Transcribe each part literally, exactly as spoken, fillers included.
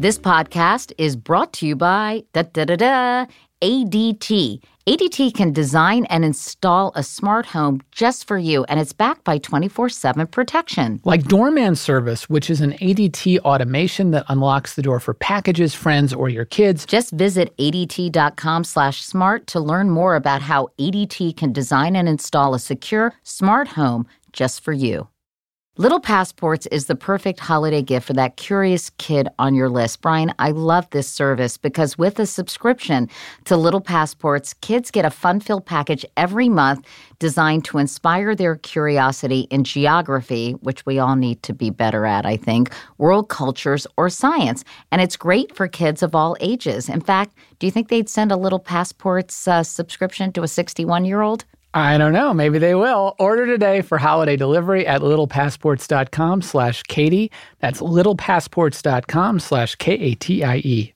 This podcast is brought to you by da da da da A D T. A D T can design and install a smart home just for you, and it's backed by twenty-four seven protection. Like Doorman Service, which is an A D T automation that unlocks the door for packages, friends, or your kids. Just visit adt.com slash smart to learn more about how A D T can design and install a secure, smart home just for you. Little Passports is the perfect holiday gift for that curious kid on your list. Brian, I love this service because with a subscription to Little Passports, kids get a fun-filled package every month designed to inspire their curiosity in geography, which we all need to be better at, I think, world cultures, or science. And it's great for kids of all ages. In fact, do you think they'd send a Little Passports uh, subscription to a sixty-one-year-old? I don't know. Maybe they will. Order today for holiday delivery at littlepassports.com slash Katie. That's littlepassports.com slash K A T I E.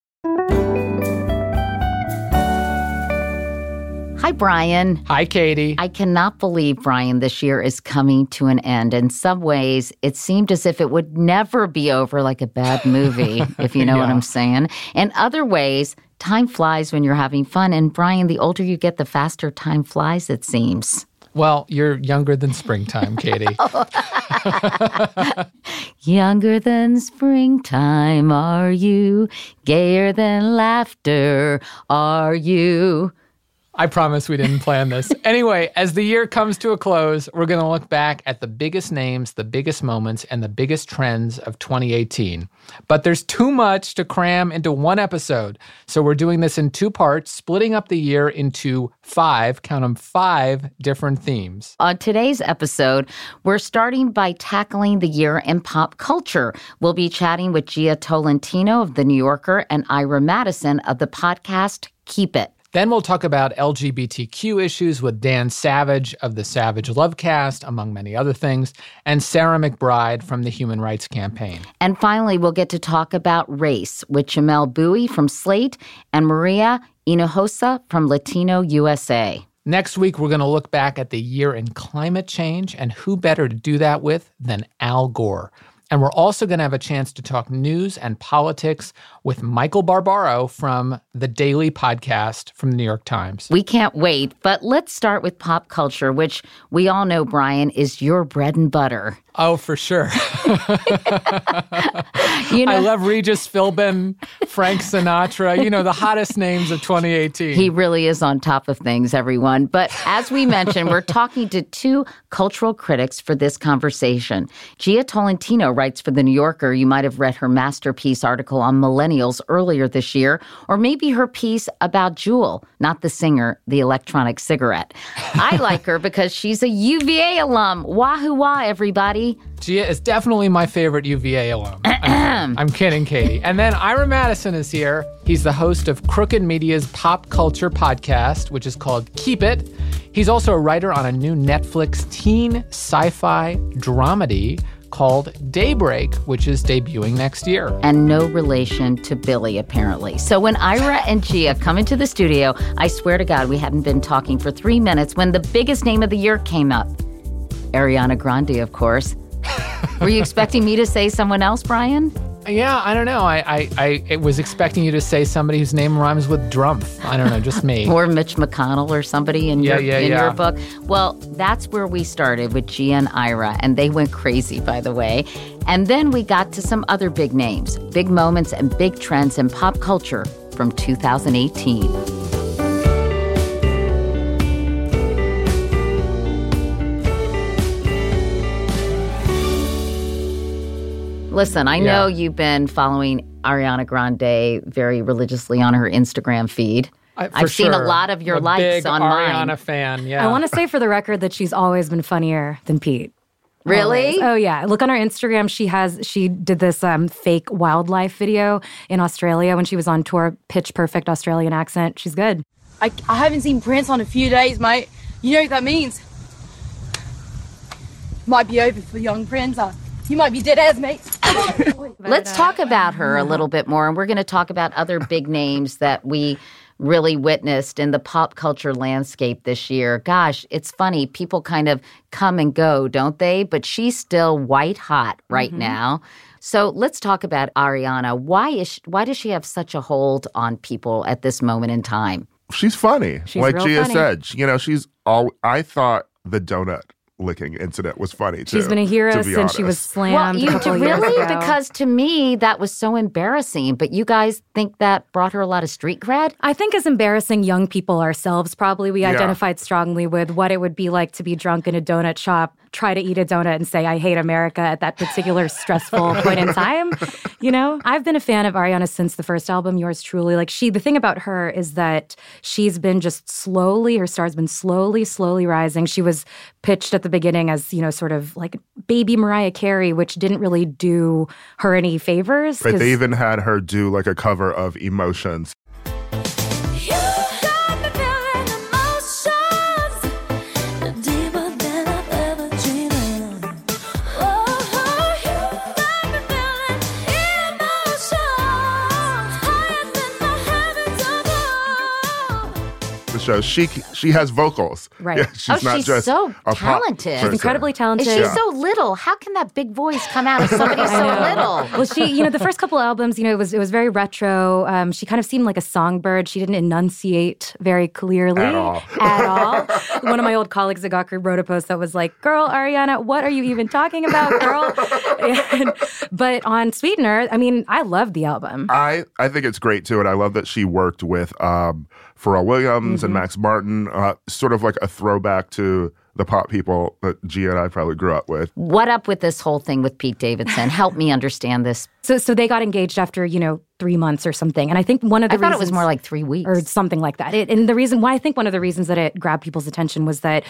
Hi, Brian. Hi, Katie. I cannot believe, Brian, this year is coming to an end. In some ways, it seemed as if it would never be over, like a bad movie, if you know yeah. what I'm saying. In other ways, time flies when you're having fun. And Brian, the older you get, the faster time flies, it seems. Well, you're younger than springtime, Katie. Younger than springtime, are you? Gayer than laughter, are you? I promise we didn't plan this. Anyway, as the year comes to a close, we're going to look back at the biggest names, the biggest moments, and the biggest trends of twenty eighteen. But there's too much to cram into one episode. So we're doing this in two parts, splitting up the year into five, count them, five different themes. On today's episode, we're starting by tackling the year in pop culture. We'll be chatting with Gia Tolentino of The New Yorker and Ira Madison of the podcast Keep It. Then we'll talk about L G B T Q issues with Dan Savage of the Savage Lovecast, among many other things, and Sarah McBride from the Human Rights Campaign. And finally, we'll get to talk about race with Jamel Bowie from Slate and Maria Hinojosa from Latino U S A. Next week, we're going to look back at the year in climate change, and who better to do that with than Al Gore. And we're also going to have a chance to talk news and politics with Michael Barbaro from the Daily Podcast from the New York Times. We can't wait, but let's start with pop culture, which we all know, Brian, is your bread and butter. Oh, for sure. you know, I love Regis Philbin, Frank Sinatra, you know, the hottest names of twenty eighteen. He really is on top of things, everyone. But as we mentioned, we're talking to two cultural critics for this conversation. Gia Tolentino writes for The New Yorker. You might have read her masterpiece article on millennials earlier this year, or maybe her piece about Juul, not the singer, the electronic cigarette. I like her because she's a U V A alum. Wahoo wah, everybody. Gia is definitely my favorite U V A alum. I'm, I'm kidding, Katie. And then Ira Madison is here. He's the host of Crooked Media's pop culture podcast, which is called Keep It. He's also a writer on a new Netflix teen sci-fi dramedy called Daybreak, which is debuting next year. And no relation to Billy, apparently. So when Ira and Gia come into the studio, I swear to God, we hadn't been talking for three minutes when the biggest name of the year came up. Ariana Grande, of course. Were you expecting me to say someone else, Brian? Yeah, I don't know. I, I, I was expecting you to say somebody whose name rhymes with Drumpf. I don't know, just me. Or Mitch McConnell or somebody in, yeah, your, yeah, in yeah. your book. Well, that's where we started with Gia and Ira, and they went crazy, by the way. And then we got to some other big names, big moments and big trends in pop culture from two thousand eighteen. Listen, I know yeah. you've been following Ariana Grande very religiously on her Instagram feed. I, I've sure. seen a lot of your I'm a likes big on Ariana mine. fan, yeah. I want to say for the record that she's always been funnier than Pete. Really? Always. Oh, yeah. Look on her Instagram. She has she did this um, fake wildlife video in Australia when she was on tour, pitch perfect Australian accent. She's good. I, I haven't seen Prince on a few days, mate. You know what that means? Might be over for young Prince. Uh, you might be dead as, mate. Let's talk about her a little bit more, and we're going to talk about other big names that we really witnessed in the pop culture landscape this year. Gosh, it's funny. People kind of come and go, don't they? But she's still white hot right mm-hmm. now. So let's talk about Ariana. Why is she, why does she have such a hold on people at this moment in time? She's funny. She's like real Gia funny. said, you know, she's all, I thought the donut licking incident was funny too. She's been a hero since honest. She was slammed. Well, you a couple really? years ago. Because to me, that was so embarrassing. But you guys think that brought her a lot of street cred? I think as embarrassing young people ourselves, probably we Yeah. identified strongly with what it would be like to be drunk in a donut shop, try to eat a donut and say, I hate America at that particular stressful point in time. You know, I've been a fan of Ariana since the first album, Yours Truly. Like she, the thing about her is that she's been just slowly, her star's been slowly, slowly rising. She was pitched at the beginning as, you know, sort of like baby Mariah Carey, which didn't really do her any favors. But they even had her do like a cover of Emotions. Show. She she has vocals. Right. Yeah, she's oh, not she's just so a talented. She's incredibly talented. And she's Yeah. so little. How can that big voice come out of somebody so little? Well, she, you know, the first couple albums, you know, it was it was very retro. Um, she kind of seemed like a songbird. She didn't enunciate very clearly At all. At all. One of my old colleagues at Gawker wrote a post that was like, "Girl, Ariana, what are you even talking about, girl?" and, but on Sweetener, I mean, I love the album. I, I think it's great too, and I love that she worked with um, Pharrell Williams Mm-hmm. and Max Martin, uh, sort of like a throwback to the pop people that Gia and I probably grew up with. What up with this whole thing with Pete Davidson? Help me understand this. So, so they got engaged after, you know, three months or something. And I think one of the I thought reasons, it was more like three weeks. or something like that. It, and the reason why I think one of the reasons that it grabbed people's attention was that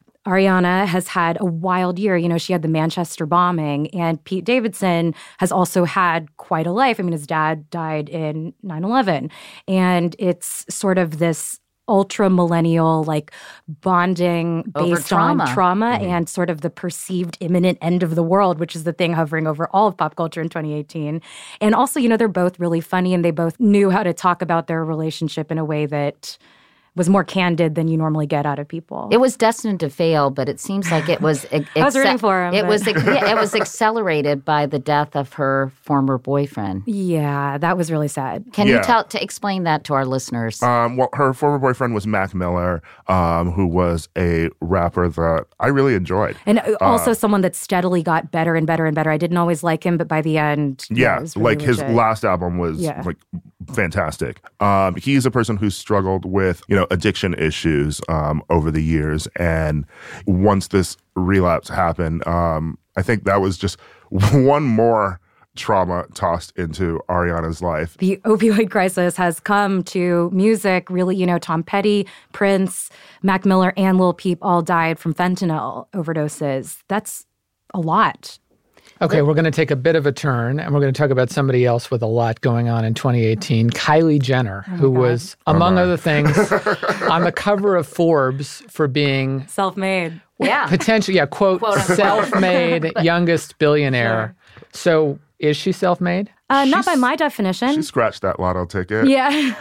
Ariana has had a wild year. You know, she had the Manchester bombing, and Pete Davidson has also had quite a life. I mean, his dad died in nine eleven. And it's sort of this ultra millennial like bonding Over based trauma. on trauma mm-hmm. and sort of the perceived imminent end of the world, which is the thing hovering over all of pop culture in twenty eighteen. And also, you know, they're both really funny, and they both knew how to talk about their relationship in a way that was more candid than you normally get out of people. It was destined to fail, but it seems like it was. Ex- I was rooting for him. It but. was. Yeah, it was accelerated by the death of her former boyfriend. Yeah, that was really sad. Can Yeah. you tell to explain that to our listeners? Um, well, her former boyfriend was Mac Miller, um, who was a rapper that I really enjoyed. And also uh, someone that steadily got better and better and better. I didn't always like him, but by the end, yeah, yeah it was really like his legit. last album was Yeah. like fantastic. Um, he's a person who struggled with, you know, addiction issues um, over the years, and once this relapse happened, um, I think that was just one more trauma tossed into Ariana's life. The opioid crisis has come to music. Really, you know, Tom Petty, Prince, Mac Miller, and Lil Peep all died from fentanyl overdoses. That's a lot. Okay, we're going to take a bit of a turn, and we're going to talk about somebody else with a lot going on in twenty eighteen, Kylie Jenner, oh who God. was, among other things, on the cover of Forbes for being Self-made. Yeah. potentially, yeah, quote, Quote, unquote. self-made youngest billionaire. So is she self-made? Uh, not She's- by my definition. She scratched that lotto ticket. Yeah.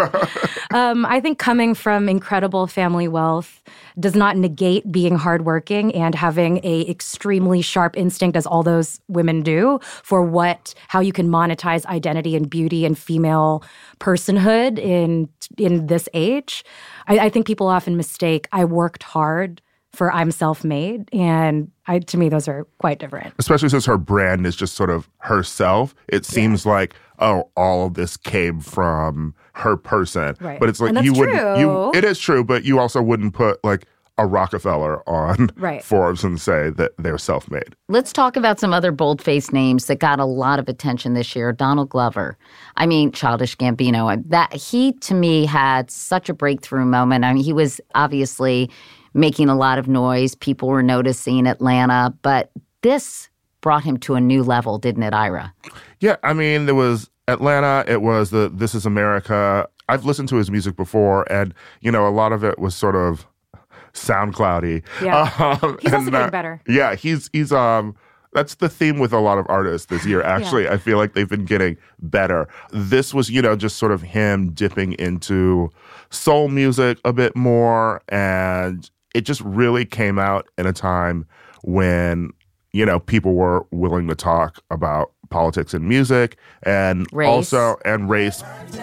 um, I think coming from incredible family wealth does not negate being hardworking and having a extremely sharp instinct, as all those women do, for what, how you can monetize identity and beauty and female personhood in in this age. I, I think people often mistake I worked hard for I'm self-made, and I, to me, those are quite different. Especially since her brand is just sort of herself. It seems like, oh, all of this came from her person. Right. But it's like And that's you wouldn't true. you it is true, but you also wouldn't put like a Rockefeller on Right. Forbes and say that they're self-made. Let's talk about some other bold-faced names that got a lot of attention this year. Donald Glover. I mean, Childish Gambino. That he, to me, had such a breakthrough moment. I mean, he was obviously making a lot of noise. People were noticing Atlanta, but this brought him to a new level, didn't it, Ira? Yeah, I mean, there was Atlanta, it was the This Is America. I've listened to his music before, and, you know, a lot of it was sort of SoundCloudy. Yeah. Um, He's also and, getting uh, better. Yeah, he's he's um That's the theme with a lot of artists this year. Actually, yeah. I feel like they've been getting better. This was, you know, just sort of him dipping into soul music a bit more. And it just really came out in a time when, you know, people were willing to talk about politics and music and race. also and race.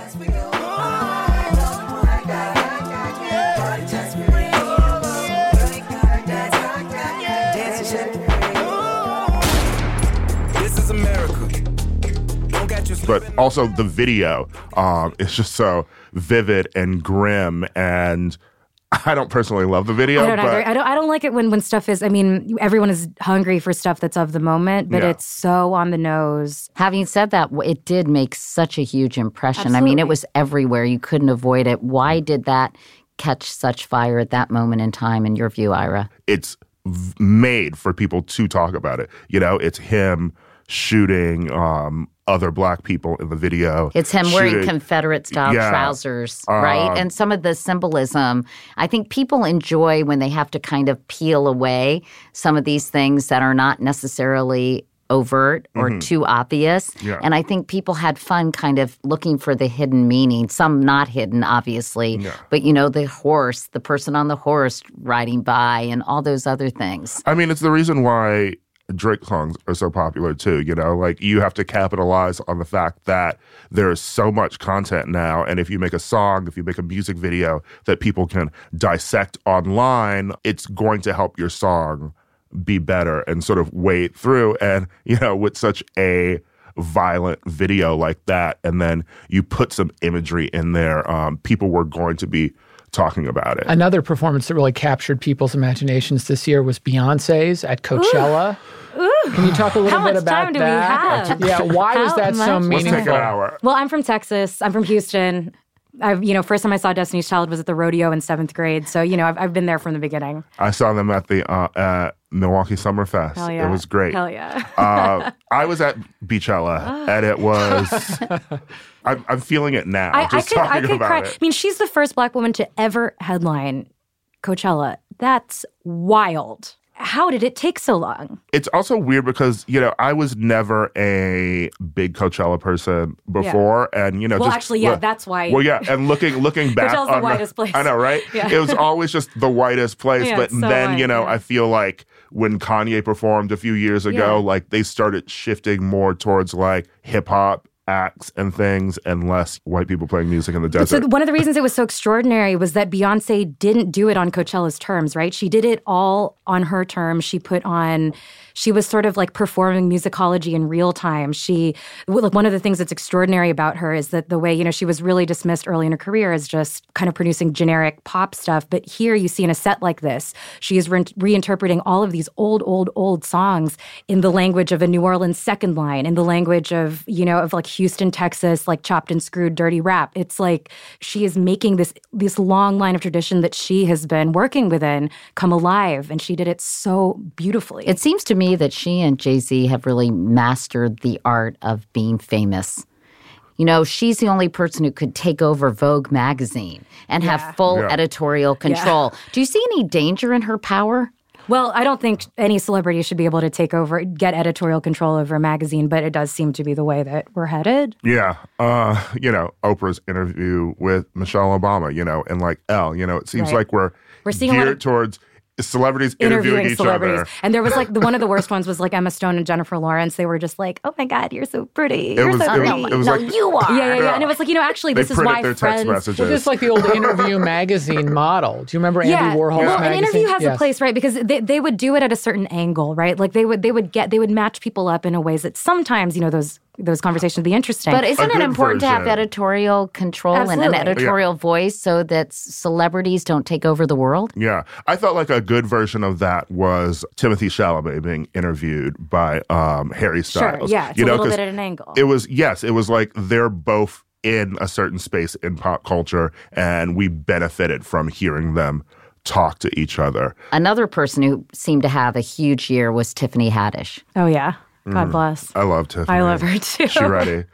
But also the video um, is just so vivid and grim, and I don't personally love the video. I don't but either. I don't. I don't like it when, when stuff is. I mean, everyone is hungry for stuff that's of the moment, but yeah. it's so on the nose. Having said that, it did make such a huge impression. Absolutely. I mean, it was everywhere. You couldn't avoid it. Why did that catch such fire at that moment in time, in your view, Ira? It's v- made for people to talk about it. You know, it's him shooting um, other black people in the video. It's him shooting, wearing Confederate-style yeah, trousers, uh, right? And some of the symbolism, I think people enjoy when they have to kind of peel away some of these things that are not necessarily overt or mm-hmm. too obvious. Yeah. And I think people had fun kind of looking for the hidden meaning, some not hidden, obviously. Yeah. But, you know, the horse, the person on the horse riding by and all those other things. I mean, it's the reason why Drake songs are so popular too, you know, like you have to capitalize on the fact that there is so much content now. And if you make a song, if you make a music video that people can dissect online, it's going to help your song be better and sort of wade through. And, you know, with such a violent video like that, and then you put some imagery in there, um, people were going to be talking about it. Another performance that really captured people's imaginations this year was Beyonce's at Coachella. Ooh. Ooh. Can you talk a little How bit much about time do that? we have? Yeah, why How was that so much? meaningful? Let's take an hour. Well, I'm from Texas. I'm from Houston. I've, you know, first time I saw Destiny's Child was at the rodeo in seventh grade. So, you know, I've, I've been there from the beginning. I saw them at the uh, at Milwaukee Summer Fest. Hell yeah. It was great. Hell yeah. uh, I was at Beachella, and it was. I'm, I'm feeling it now. I, I just could, I talking could about cry. it. I mean, she's the first black woman to ever headline Coachella. That's wild. How did it take so long? It's also weird because, you know, I was never a big Coachella person before. Yeah. And, you know, well, just. actually, yeah, look, that's why. Well, yeah. And looking looking back. Coachella's on the whitest place. I know, right? Yeah. It was always just the whitest place. Yeah, but so then, white, you know, yeah. I feel like when Kanye performed a few years ago, Yeah. like they started shifting more towards like hip hop acts and things and less white people playing music in the desert. So one of the reasons it was so extraordinary was that Beyonce didn't do it on Coachella's terms, right? She did it all on her terms. She put on, she was sort of like performing musicology in real time. She, like one of the things that's extraordinary about her is that the way, you know, she was really dismissed early in her career as just kind of producing generic pop stuff. But here you see in a set like this, she is re- reinterpreting all of these old, old, old songs in the language of a New Orleans second line, in the language of, you know, of like Houston, Texas, like chopped and screwed dirty rap. It's like she is making this this long line of tradition that she has been working within come alive, and she did it so beautifully. It seems to me that she and Jay-Z have really mastered the art of being famous. You know, she's the only person who could take over Vogue magazine and Yeah. have full Yeah. editorial control. Do you see any danger in her power? Well, I don't think any celebrity should be able to take over, get editorial control over a magazine, but it does seem to be the way that we're headed. Yeah. Uh, you know, Oprah's interview with Michelle Obama, you know, and like Elle, you know, it seems Right. like we're, We're seeing a geared lot of towards celebrities interviewing, interviewing each celebrities. other. And there was like the, one of the worst ones was like Emma Stone and Jennifer Lawrence. They were just like, "Oh my God, you're so pretty. You're was- so it was- pretty." it was no, like- you are. yeah, yeah, yeah. Yeah. And it was like, you know, actually, They this is printed why their text friends. messages. Well, just like the old Interview magazine model. Do you remember Yeah. Andy Warhol's Well, magazine? an interview has Yes. a place, right? Because they, they would do it at a certain angle, right? Like they would they would get they would match people up in a ways that sometimes, you know, those those conversations would be interesting. But isn't it good important to have version. editorial control and Absolutely. an editorial voice so that s- celebrities don't take over the world? Yeah. I thought like a good version of that was Timothy Chalamet being interviewed by um, Harry sure, Styles. yeah, it's you a know, little 'cause bit at an angle. It was, yes, it was like they're both in a certain space in pop culture, and we benefited from hearing them talk to each other. Another person who seemed to have a huge year was Tiffany Haddish. oh yeah, God bless. I love Tiffany. I love her too. She ready.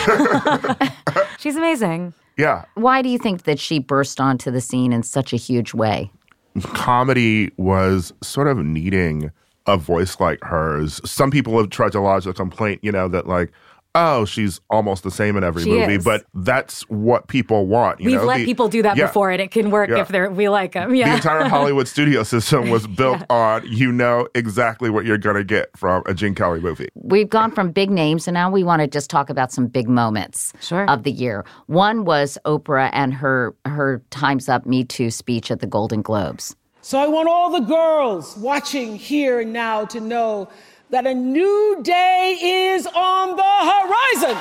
She's amazing. Yeah. Why do you think that she burst onto the scene in such a huge way? Comedy was sort of needing a voice like hers. Some people have tried to lodge a complaint, you know, that like, oh, she's almost the same in every she movie, is. but that's what people want. You We've know? let the, people do that yeah, before, and it can work yeah. if they're we like them. Yeah. The entire Hollywood studio system was built yeah. on you know exactly what you're going to get from a Gene Kelly movie. We've gone from big names, and now we want to just talk about some big moments sure. of the year. One was Oprah and her her Time's Up, Me Too speech at the Golden Globes. So I want all the girls watching here and now to know that a new day is on the horizon.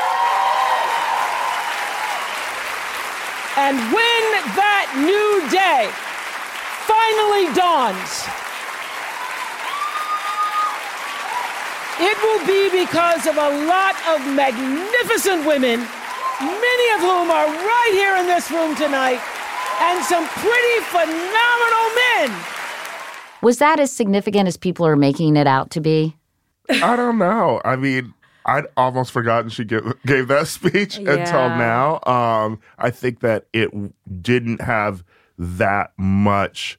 And when that new day finally dawns, it will be because of a lot of magnificent women, many of whom are right here in this room tonight, and some pretty phenomenal men. Was that as significant as people are making it out to be? I don't know. I mean, I'd almost forgotten she gave, gave that speech yeah. until now. Um, I think that it didn't have that much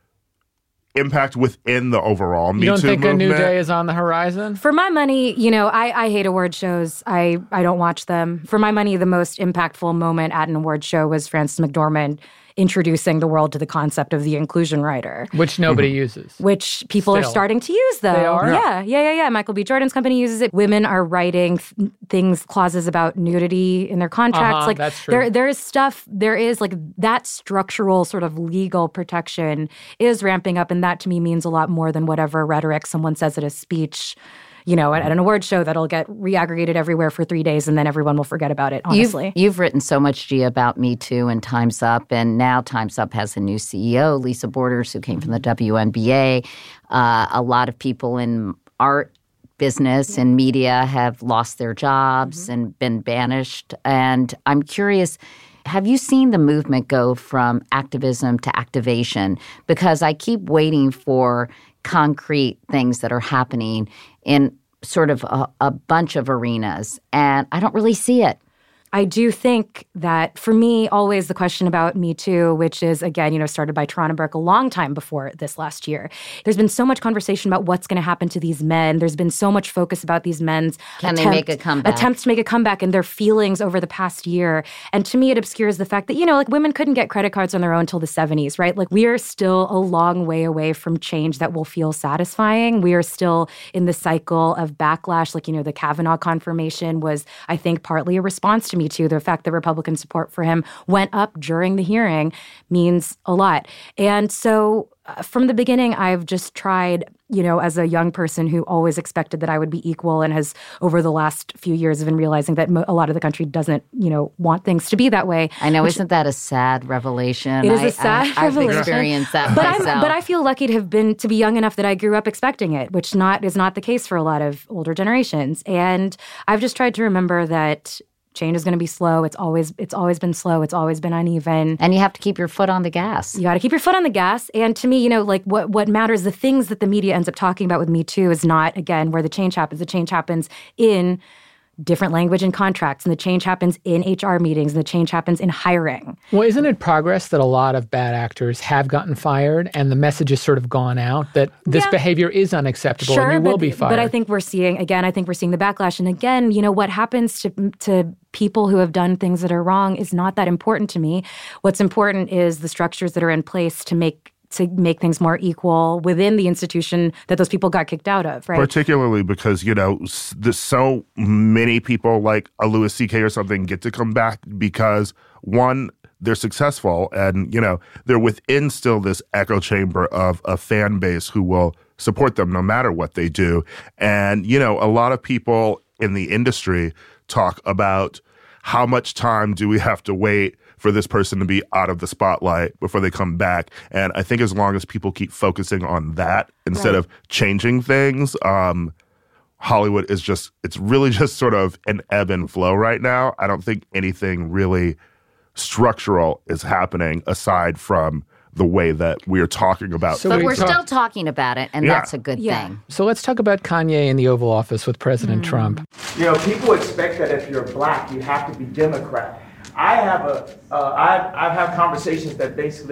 impact within the overall Me Too movement. You don't think a new day is on the horizon? For my money, you know, I, I hate award shows. I, I don't watch them. For my money, the most impactful moment at an award show was Frances McDormand introducing the world to the concept of the inclusion rider. Which nobody uses. Which people Still. are starting to use, though. They are? Yeah, yeah, yeah, yeah. Michael B. Jordan's company uses it. Women are writing th- things, clauses about nudity in their contracts. Uh-huh, like that's true. There, there is stuff, there is like that structural sort of legal protection is ramping up, and that to me means a lot more than whatever rhetoric someone says at a speech, you know, at, at an award show that'll get reaggregated everywhere for three days and then everyone will forget about it, honestly. You've, you've written so much, Gia, about Me Too and Time's Up, and now Time's Up has a new C E O, Lisa Borders, who came from the W N B A. Uh, a lot of people in art business and media have lost their jobs mm-hmm. and been banished. And I'm curious, have you seen the movement go from activism to activation? Because I keep waiting for concrete things that are happening in sort of a, a bunch of arenas, and I don't really see it. I do think that, for me, always the question about Me Too, which is, again, you know, started by Tarana Burke a long time before this last year. There's been so much conversation about what's going to happen to these men. There's been so much focus about these men's Can attempt, they make a comeback? attempts to make a comeback and their feelings over the past year. And to me, it obscures the fact that, you know, like women couldn't get credit cards on their own until the seventies, right? Like we are still a long way away from change that will feel satisfying. We are still in the cycle of backlash. Like, you know, the Kavanaugh confirmation was, I think, partly a response to Me Too. The fact that Republican support for him went up during the hearing means a lot. And so uh, from the beginning, I've just tried, you know, as a young person who always expected that I would be equal and has over the last few years been realizing that mo- a lot of the country doesn't, you know, want things to be that way. I know, which, isn't that a sad revelation? It is I, a sad I, revelation. I've experienced that but myself. I'm, but I feel lucky to have been, to be young enough that I grew up expecting it, which not is not the case for a lot of older generations. And I've just tried to remember that change is going to be slow. It's always it's always been slow. It's always been uneven. And you have to keep your foot on the gas. You got to keep your foot on the gas. And to me, you know, like what what matters, the things that the media ends up talking about with Me Too is not, again, where the change happens. The change happens in different language and contracts, and the change happens in H R meetings, and the change happens in hiring. Well, isn't it progress that a lot of bad actors have gotten fired and the message has sort of gone out that this yeah. behavior is unacceptable sure, and you but, will be fired? But I think we're seeing, again, I think we're seeing the backlash. And again, you know, what happens to to people who have done things that are wrong is not that important to me. What's important is the structures that are in place to make to make things more equal within the institution that those people got kicked out of, right? Particularly because, you know, there's so many people like a Louis C K or something get to come back because, one, they're successful and, you know, they're within still this echo chamber of a fan base who will support them no matter what they do. And, you know, a lot of people in the industry talk about how much time do we have to wait for this person to be out of the spotlight before they come back. And I think as long as people keep focusing on that instead right. of changing things, um, Hollywood is just, it's really just sort of an ebb and flow right now. I don't think anything really structural is happening aside from the way that we're talking about. So but we we're talk- still talking about it, and Yeah. that's a good Yeah. thing. So let's talk about Kanye in the Oval Office with President Mm. Trump. You know, people expect that if you're black, you have to be Democrat. I have a, uh, I, I have conversations that basically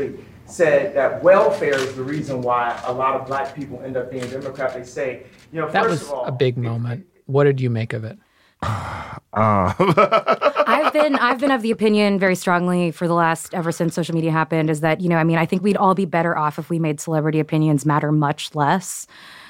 said that welfare is the reason why a lot of black people end up being Democrat. They say, you know, That first was of all, a big moment. What did you make of it? Uh. I've been I've been of the opinion very strongly for the last ever since social media happened is that, you know, I mean, I think we'd all be better off if we made celebrity opinions matter much less.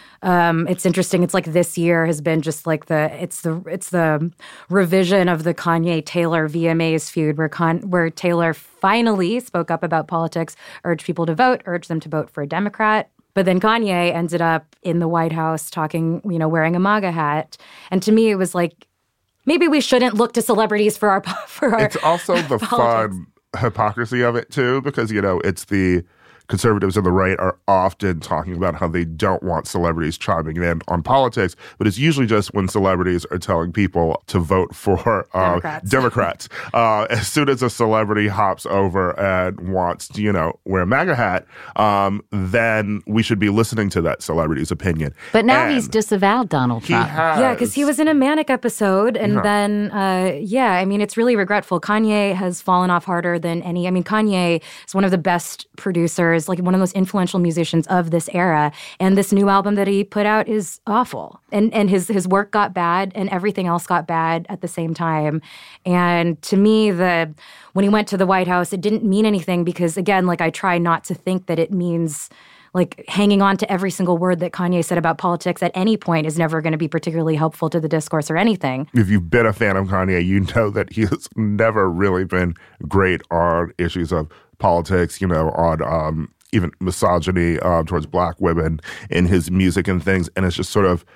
Um, it's interesting. It's like this year has been just like the it's the it's the revision of the Kanye Taylor V M As feud where Con, where Taylor finally spoke up about politics, urged people to vote, urged them to vote for a Democrat. But then Kanye ended up in the White House talking, you know, wearing a MAGA hat. And to me, it was like, maybe we shouldn't look to celebrities for our for our. It's also the politics. fun hypocrisy of it too, because you know it's the conservatives and the right are often talking about how they don't want celebrities chiming in on politics, but it's usually just when celebrities are telling people to vote for uh, Democrats. Democrats. Uh, as soon as a celebrity hops over and wants to, you know, wear a MAGA hat, um, then we should be listening to that celebrity's opinion. But now And he's disavowed Donald he Trump. has, Yeah, because he was in a manic episode, and Yeah. then, uh, yeah, I mean, it's really regretful. Kanye has fallen off harder than any. I mean, Kanye is one of the best producers, like one of the most influential musicians of this era, and this new album that he put out is awful. And and his his work got bad, and everything else got bad at the same time. And to me, the when he went to the White House, it didn't mean anything because, again, like I try not to think that it means. Like hanging on to every single word that Kanye said about politics at any point is never going to be particularly helpful to the discourse or anything. If you've been a fan of Kanye, you know that he has never really been great on issues of politics, you know, on um, even misogyny uh, towards black women in his music and things. And it's just sort of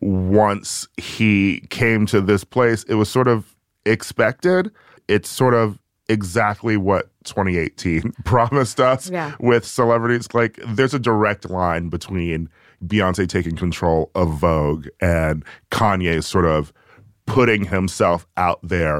once he came to this place, it was sort of expected. It's sort of exactly what twenty eighteen promised us Yeah. with celebrities. Like, there's a direct line between Beyonce taking control of Vogue and Kanye sort of putting himself out there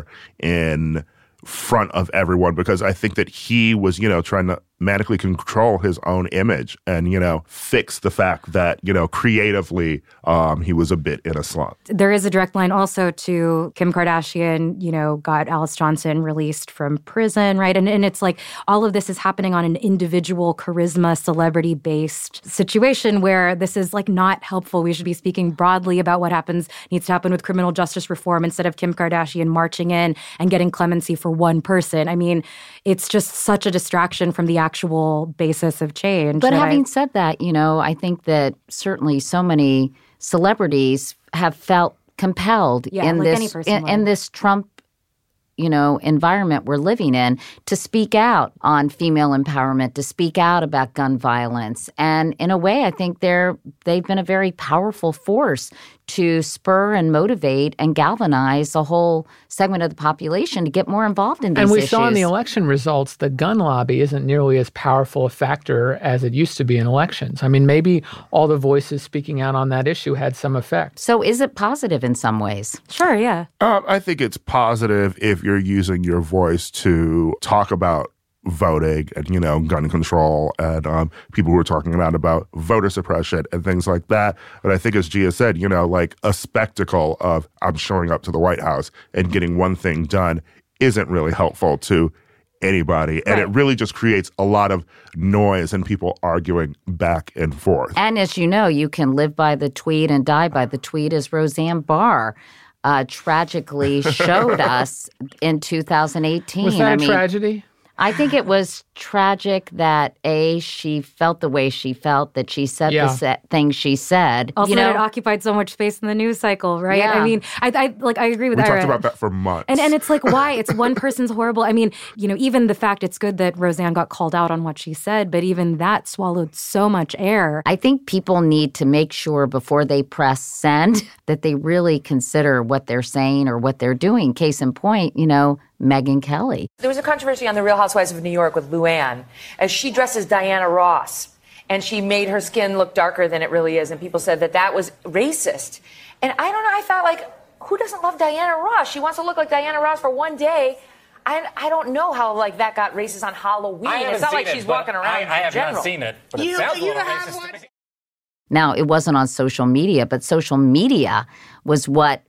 in front of everyone, because I think that he was, you know, trying to manically control his own image and, you know, fix the fact that, you know, creatively um, he was a bit in a slump. There is a direct line also to Kim Kardashian, you know, got Alice Johnson released from prison, right? And, and it's like all of this is happening on an individual charisma, celebrity-based situation where this is like not helpful. We should be speaking broadly about what happens, needs to happen with criminal justice reform instead of Kim Kardashian marching in and getting clemency for one person. I mean, it's just such a distraction from the actual basis of change. But having I, said that, you know, I think that certainly so many celebrities have felt compelled Yeah, in like any this person in, would. in this Trump, you know, environment we're living in to speak out on female empowerment, to speak out about gun violence. And in a way, I think they're they've been a very powerful force to spur and motivate and galvanize a whole segment of the population to get more involved in these And we issues. saw in the election results the gun lobby isn't nearly as powerful a factor as it used to be in elections. I mean, maybe all the voices speaking out on that issue had some effect. So is it positive in some ways? sure, yeah. Um, I think it's positive if you're using your voice to talk about voting and, you know, gun control and um, people who are talking about, about voter suppression and things like that. But I think, as Gia said, you know, like a spectacle of I'm showing up to the White House and getting one thing done isn't really helpful to anybody. And it Right. really just creates a lot of noise and people arguing back and forth. And as you know, you can live by the tweet and die by the tweet, as Roseanne Barr uh, tragically showed us in two thousand eighteen. Was that I a mean, tragedy? I think it was tragic that, A, she felt the way she felt, that she said Yeah. the se- things she said. Also, you know, that it occupied so much space in the news cycle, right? Yeah. I mean, I, I like I agree with We Ira. talked about that for months. And and it's like, why? It's one person's horrible. I mean, you know, even the fact it's good that Roseanne got called out on what she said, but even that swallowed so much air. I think people need to make sure before they press send that they really consider what they're saying or what they're doing. Case in point, you know, Megyn Kelly. There was a controversy on The Real Housewives of New York with Luann, as she dressed as Diana Ross, and she made her skin look darker than it really is, and people said that that was racist. And I don't know, I thought, like, who doesn't love Diana Ross? She wants to look like Diana Ross for one day. I, I don't know how, like, that got racist on Halloween. I haven't It's not seen like it, she's but walking around I, I in have general. not seen it, but You- it sounds a you little have racist one? to me. Now, it wasn't on social media, but social media was what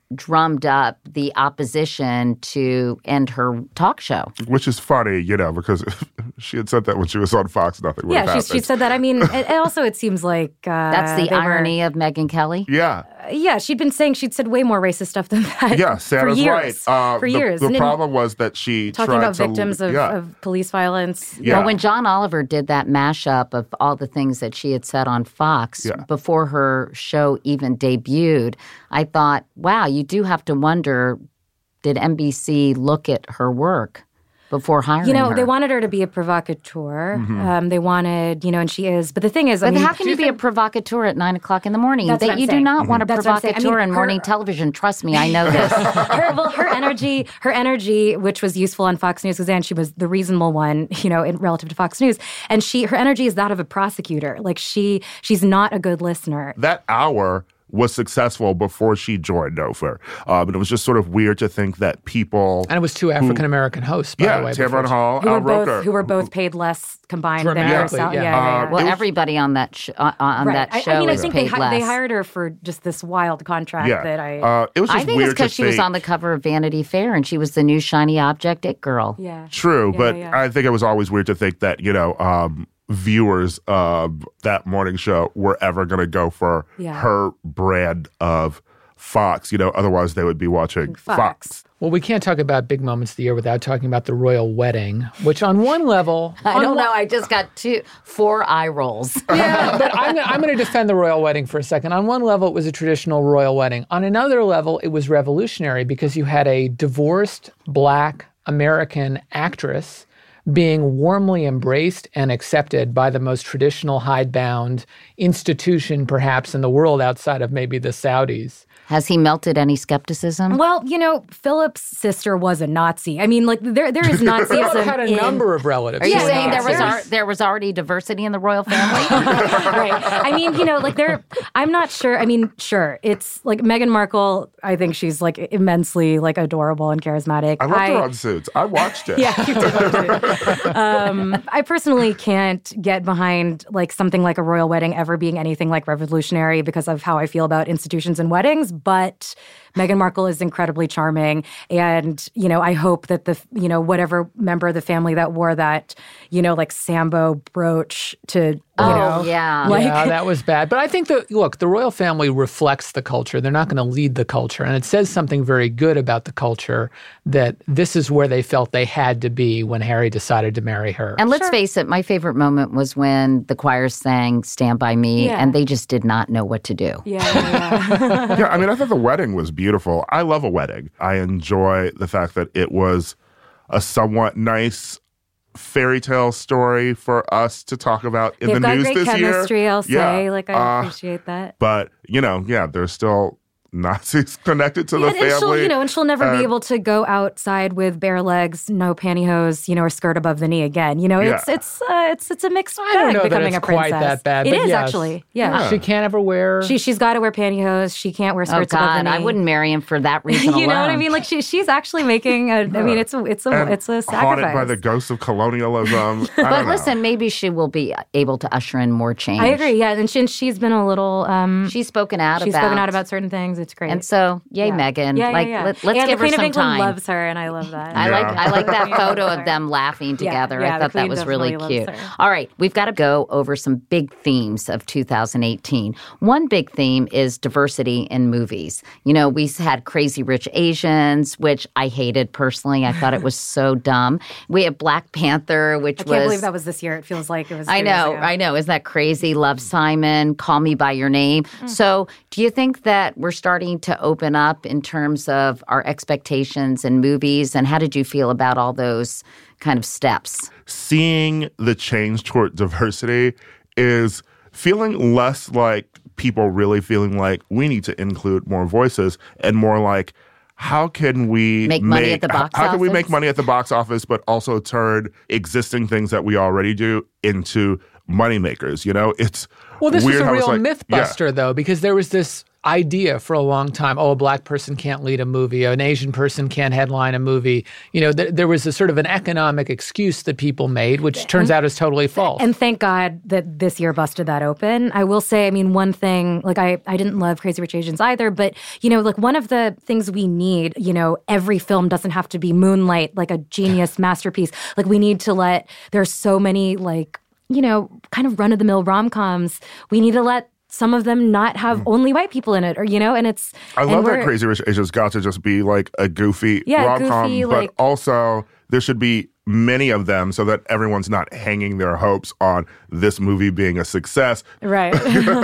drummed up the opposition to end her talk show. Which is funny, you know, because she had said that when she was on Fox, nothing would have Yeah, happened. she, she said that. I mean, it, it also it seems like uh, That's the they were- irony of Megyn Kelly. Yeah. Yeah, she'd been saying she'd said way more racist stuff than that. Yeah, Santa's for years. right. Uh, for the, years. The And then problem was that she talking tried about to, victims of, yeah. of police violence. Yeah. Well, when John Oliver did that mashup of all the things that she had said on Fox Yeah. before her show even debuted, I thought, wow, you do have to wonder, did N B C look at her work before hiring You know, her? they wanted her to be a provocateur. Mm-hmm. Um, they wanted, you know, and she is. But the thing is, I But mean, how can you be a provocateur at nine o'clock in the morning? That's They- what I'm you do saying. not want a That's what I'm saying. I provocateur mean, in morning her- television. Trust me, I know this. her, well, her energy, her energy, which was useful on Fox News, Suzanne, she was the reasonable one, you know, in relative to Fox News, and she, her energy is that of a prosecutor. Like she, she's not a good listener. That hour was successful before she joined Oprah. Um, and it was just sort of weird to think that people... And it was two African-American hosts, by yeah, the way. Tamron before- Hall, Who Al were both, Roker. who were both paid less combined than Dramatically, herself. yeah. Yeah, yeah, yeah. Uh, Well, It was- everybody on that sh- uh, on Right. that I- show I mean, I is think they, paid hi- less. they hired her for just this wild contract yeah. that I. Uh, it was just I think weird it's because to she was think- on the cover of Vanity Fair and she was the new shiny object it girl. yeah. True, Yeah, but yeah, yeah. I think it was always weird to think that, you know, um, viewers of that morning show were ever going to go for Yeah. her brand of Fox. You know, otherwise they would be watching Fox. Fox. Well, we can't talk about big moments of the year without talking about the royal wedding, which on one level... I on don't one- know. I just got two, four eye rolls. Yeah, but I'm, I'm going to defend the royal wedding for a second. On one level, it was a traditional royal wedding. On another level, it was revolutionary because you had a divorced black American actress being warmly embraced and accepted by the most traditional hidebound institution perhaps in the world outside of maybe the Saudis. Has he melted any skepticism? Well, you know, Philip's sister was a Nazi. I mean, like there there is Nazism. Philip had a in, number of relatives. Are you who were saying there was Nazis. ar- there was already diversity in the royal family? right. I mean, you know, like there. I'm not sure. I mean, sure, it's like Meghan Markle. I think she's like immensely like adorable and charismatic. I loved her on Suits. I watched it. Yeah, you did watch it. um, I personally can't get behind like something like a royal wedding ever being anything like revolutionary because of how I feel about institutions and weddings. But Meghan Markle is incredibly charming, and you know, I hope that the you know whatever member of the family that wore that you know like Sambo brooch to you Oh, know yeah. like yeah, that was bad. But I think that, look, the royal family reflects the culture. They're not going to lead the culture. And it says something very good about the culture that this is where they felt they had to be when Harry decided to marry her. And let's face it, my favorite moment was when the choir sang Stand By Me, Yeah. and they just did not know what to do. yeah, yeah, yeah. Yeah, I mean, I thought the wedding was beautiful. I love a wedding. I enjoy the fact that it was a somewhat nice fairy tale story for us to talk about in They've the got news great this year. chemistry. I'll say, Yeah. like I Uh, appreciate that. But, you know, yeah, there's still Nazis connected to the and, and she'll, family. you know, and she'll never Uh, be able to go outside with bare legs, no pantyhose, you know, or skirt above the knee again. You know, it's Yeah. it's uh, it's it's a mixed I don't bag know that becoming it's a princess. quite that bad. It but is yes. actually, yeah. She can't ever wear... She she's got to wear pantyhose. She can't wear Oh, skirts above the God, knee. I wouldn't marry him for that reason you know what I alone. mean? Like she she's actually making a. I mean, it's a it's a and it's a sacrifice. haunted by the ghosts of colonialism. I But don't know. listen, maybe she will be able to usher in more change. I agree. Yeah, and she, and she's been a little. Um, She's spoken out she's about spoken out about certain things. It's great. And so, yay, Yeah. Megan. Yeah, yeah, like, yeah. Let, let's and give the her Queen some of England time. loves her, and I love that. I like Yeah. I like that Queen photo loves of her. them laughing together. yeah, I the thought that Queen was really definitely cute. loves her. All right, we've got to go over some big themes of two thousand eighteen. One big theme is diversity in movies. You know, we had Crazy Rich Asians, which I hated personally. I thought it was so dumb. We have Black Panther, which I was can't believe that was this year. It feels like it was. I two years know, ago. I know. Isn't that crazy? Love Simon, Call Me by Your Name. Mm. So, do you think that we're starting to open up in terms of our expectations in movies? And how did you feel about all those kind of steps? Seeing the change toward diversity is feeling less like people really feeling like we need to include more voices and more like, how can we Make money at the box how, how can we make office? money at the box office, but also turn existing things that we already do into moneymakers? You know, it's Well, this weird was a how it's real like, myth yeah. buster, though, because there was this idea for a long time. Oh, a black person can't lead a movie. An Asian person can't headline a movie. You know, th- there was a sort of an economic excuse that people made, which turns out is totally false. And thank God that this year busted that open. I will say, I mean, one thing, like I, I didn't love Crazy Rich Asians either, but, you know, like one of the things we need, you know, every film doesn't have to be Moonlight, like a genius masterpiece. Like we need to let, there's so many like, you know, kind of run-of-the-mill rom-coms. We need to let some of them not have mm. only white people in it, or, you know, and it's... I love that Crazy Rich Asians got to just be like a goofy yeah, rom-com, goofy, but like, also there should be many of them so that everyone's not hanging their hopes on this movie being a success. Right.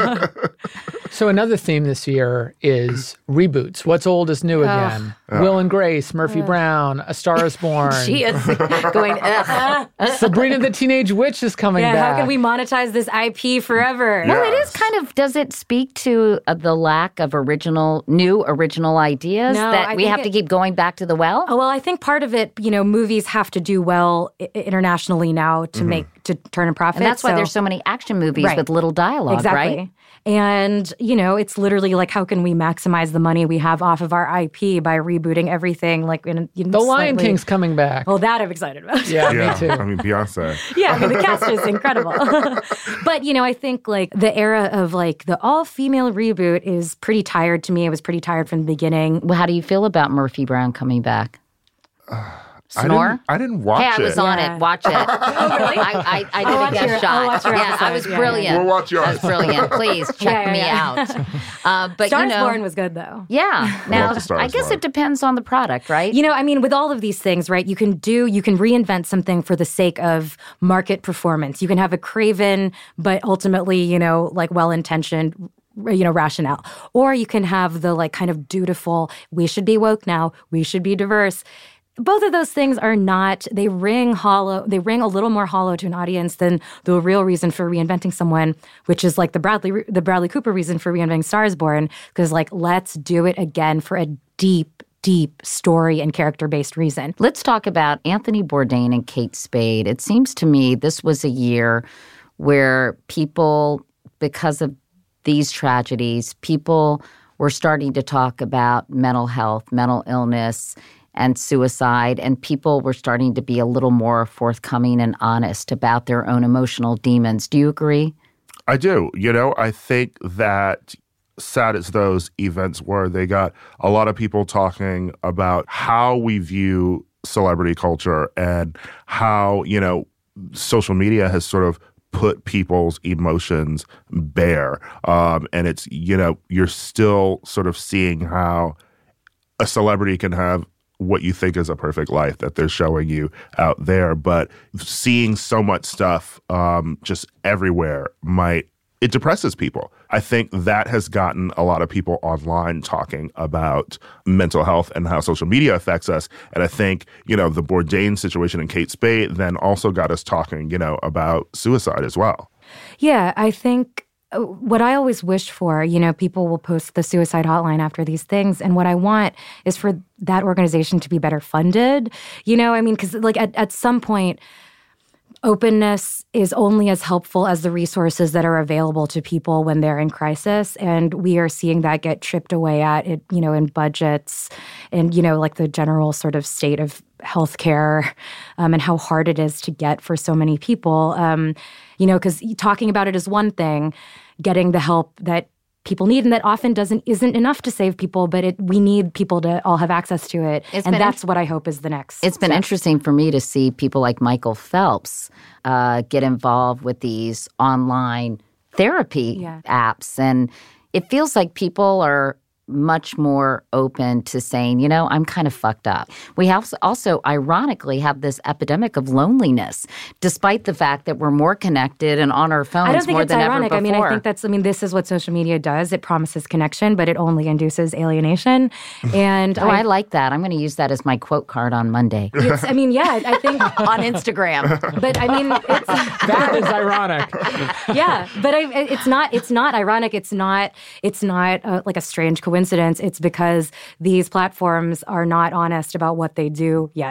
So another theme this year is reboots. What's old is new again. Uh, Will and Grace, Murphy uh, Brown, A Star is Born. She is going, ugh. Sabrina the Teenage Witch is coming yeah, back. How can we monetize this I P forever? Yes. Well, it is kind of, does it speak to uh, the lack of original, new original ideas no, that I we have it, to keep going back to the well? Oh, well, I think part of it, you know, movies have to do well I- internationally now to mm-hmm. make, to turn a profit. And that's why so, there's so many action movies right. with little dialogue, exactly. right? And, you know, it's literally like, how can we maximize the money we have off of our I P by rebooting everything? Like, in, you know, The Lion slightly... King's coming back. Well, that I'm excited about. Yeah, yeah, me too. I mean, Beyonce. Yeah, I mean, the cast is incredible. But, you know, I think, like, the era of, like, the all-female reboot is pretty tired to me. I was pretty tired from the beginning. Well, how do you feel about Murphy Brown coming back? Uh, Snore? I didn't, I didn't watch hey, it. I was on Yeah. it. Watch it. Oh, really? I, I, I did I'll a watch guest your- shot. I'll watch your yeah, I was episode. Yeah, brilliant. yeah, We'll watch yours. I was brilliant. Please check Yeah, me yeah, out. Uh, but Star you is know, Born was good, though. yeah. Now, the Star I is guess Born. it depends on the product, right? You know, I mean, with all of these things, right, you can do, you can reinvent something for the sake of market performance. You can have a craven, but ultimately, you know, like well-intentioned, you know, rationale. Or you can have the like kind of dutiful, we should be woke now, we should be diverse. Both of those things are not, they ring hollow, they ring a little more hollow to an audience than the real reason for reinventing someone, which is like the Bradley the Bradley Cooper reason for reinventing Star is Born, because like, let's do it again for a deep, deep story and character-based reason. Let's talk about Anthony Bourdain and Kate Spade. It seems to me this was a year where people, because of these tragedies, people were starting to talk about mental health, mental illness, and suicide, and people were starting to be a little more forthcoming and honest about their own emotional demons. Do you agree? I do. You know, I think that sad as those events were, they got a lot of people talking about how we view celebrity culture and how, you know, social media has sort of put people's emotions bare. Um, and it's, you know, you're still sort of seeing how a celebrity can have what you think is a perfect life that they're showing you out there. But seeing so much stuff um, just everywhere might, it depresses people. I think that has gotten a lot of people online talking about mental health and how social media affects us. And I think, you know, the Bourdain situation and Kate Spade then also got us talking, you know, about suicide as well. Yeah, I think what I always wish for, you know, people will post the suicide hotline after these things. And what I want is for that organization to be better funded. You know, I mean, because like at, at some point, openness is only as helpful as the resources that are available to people when they're in crisis. And we are seeing that get chipped away at, it, you know, in budgets and, you know, like the general sort of state of healthcare um, and how hard it is to get for so many people. Um, you know, because talking about it is one thing, getting the help that people need, and that often doesn't isn't enough to save people, but it we need people to all have access to it. It's and that's int- what I hope is the next It's been step. interesting for me to see people like Michael Phelps uh, get involved with these online therapy Yeah. apps. And it feels like people are much more open to saying, you know, I'm kind of fucked up. We have also, ironically, have this epidemic of loneliness, despite the fact that we're more connected and on our phones I don't think more it's than ironic. ever I mean, before. I think that's, I mean, this is what social media does. It promises connection, but it only induces alienation. And oh, I, I like that. I'm going to use that as my quote card on Monday. It's, I mean, yeah, I think on Instagram. But I mean, it's, That is ironic. yeah, but I, it's not. It's not ironic. It's not. It's not uh, like a strange coincidence. It's because these platforms are not honest about what they do yet.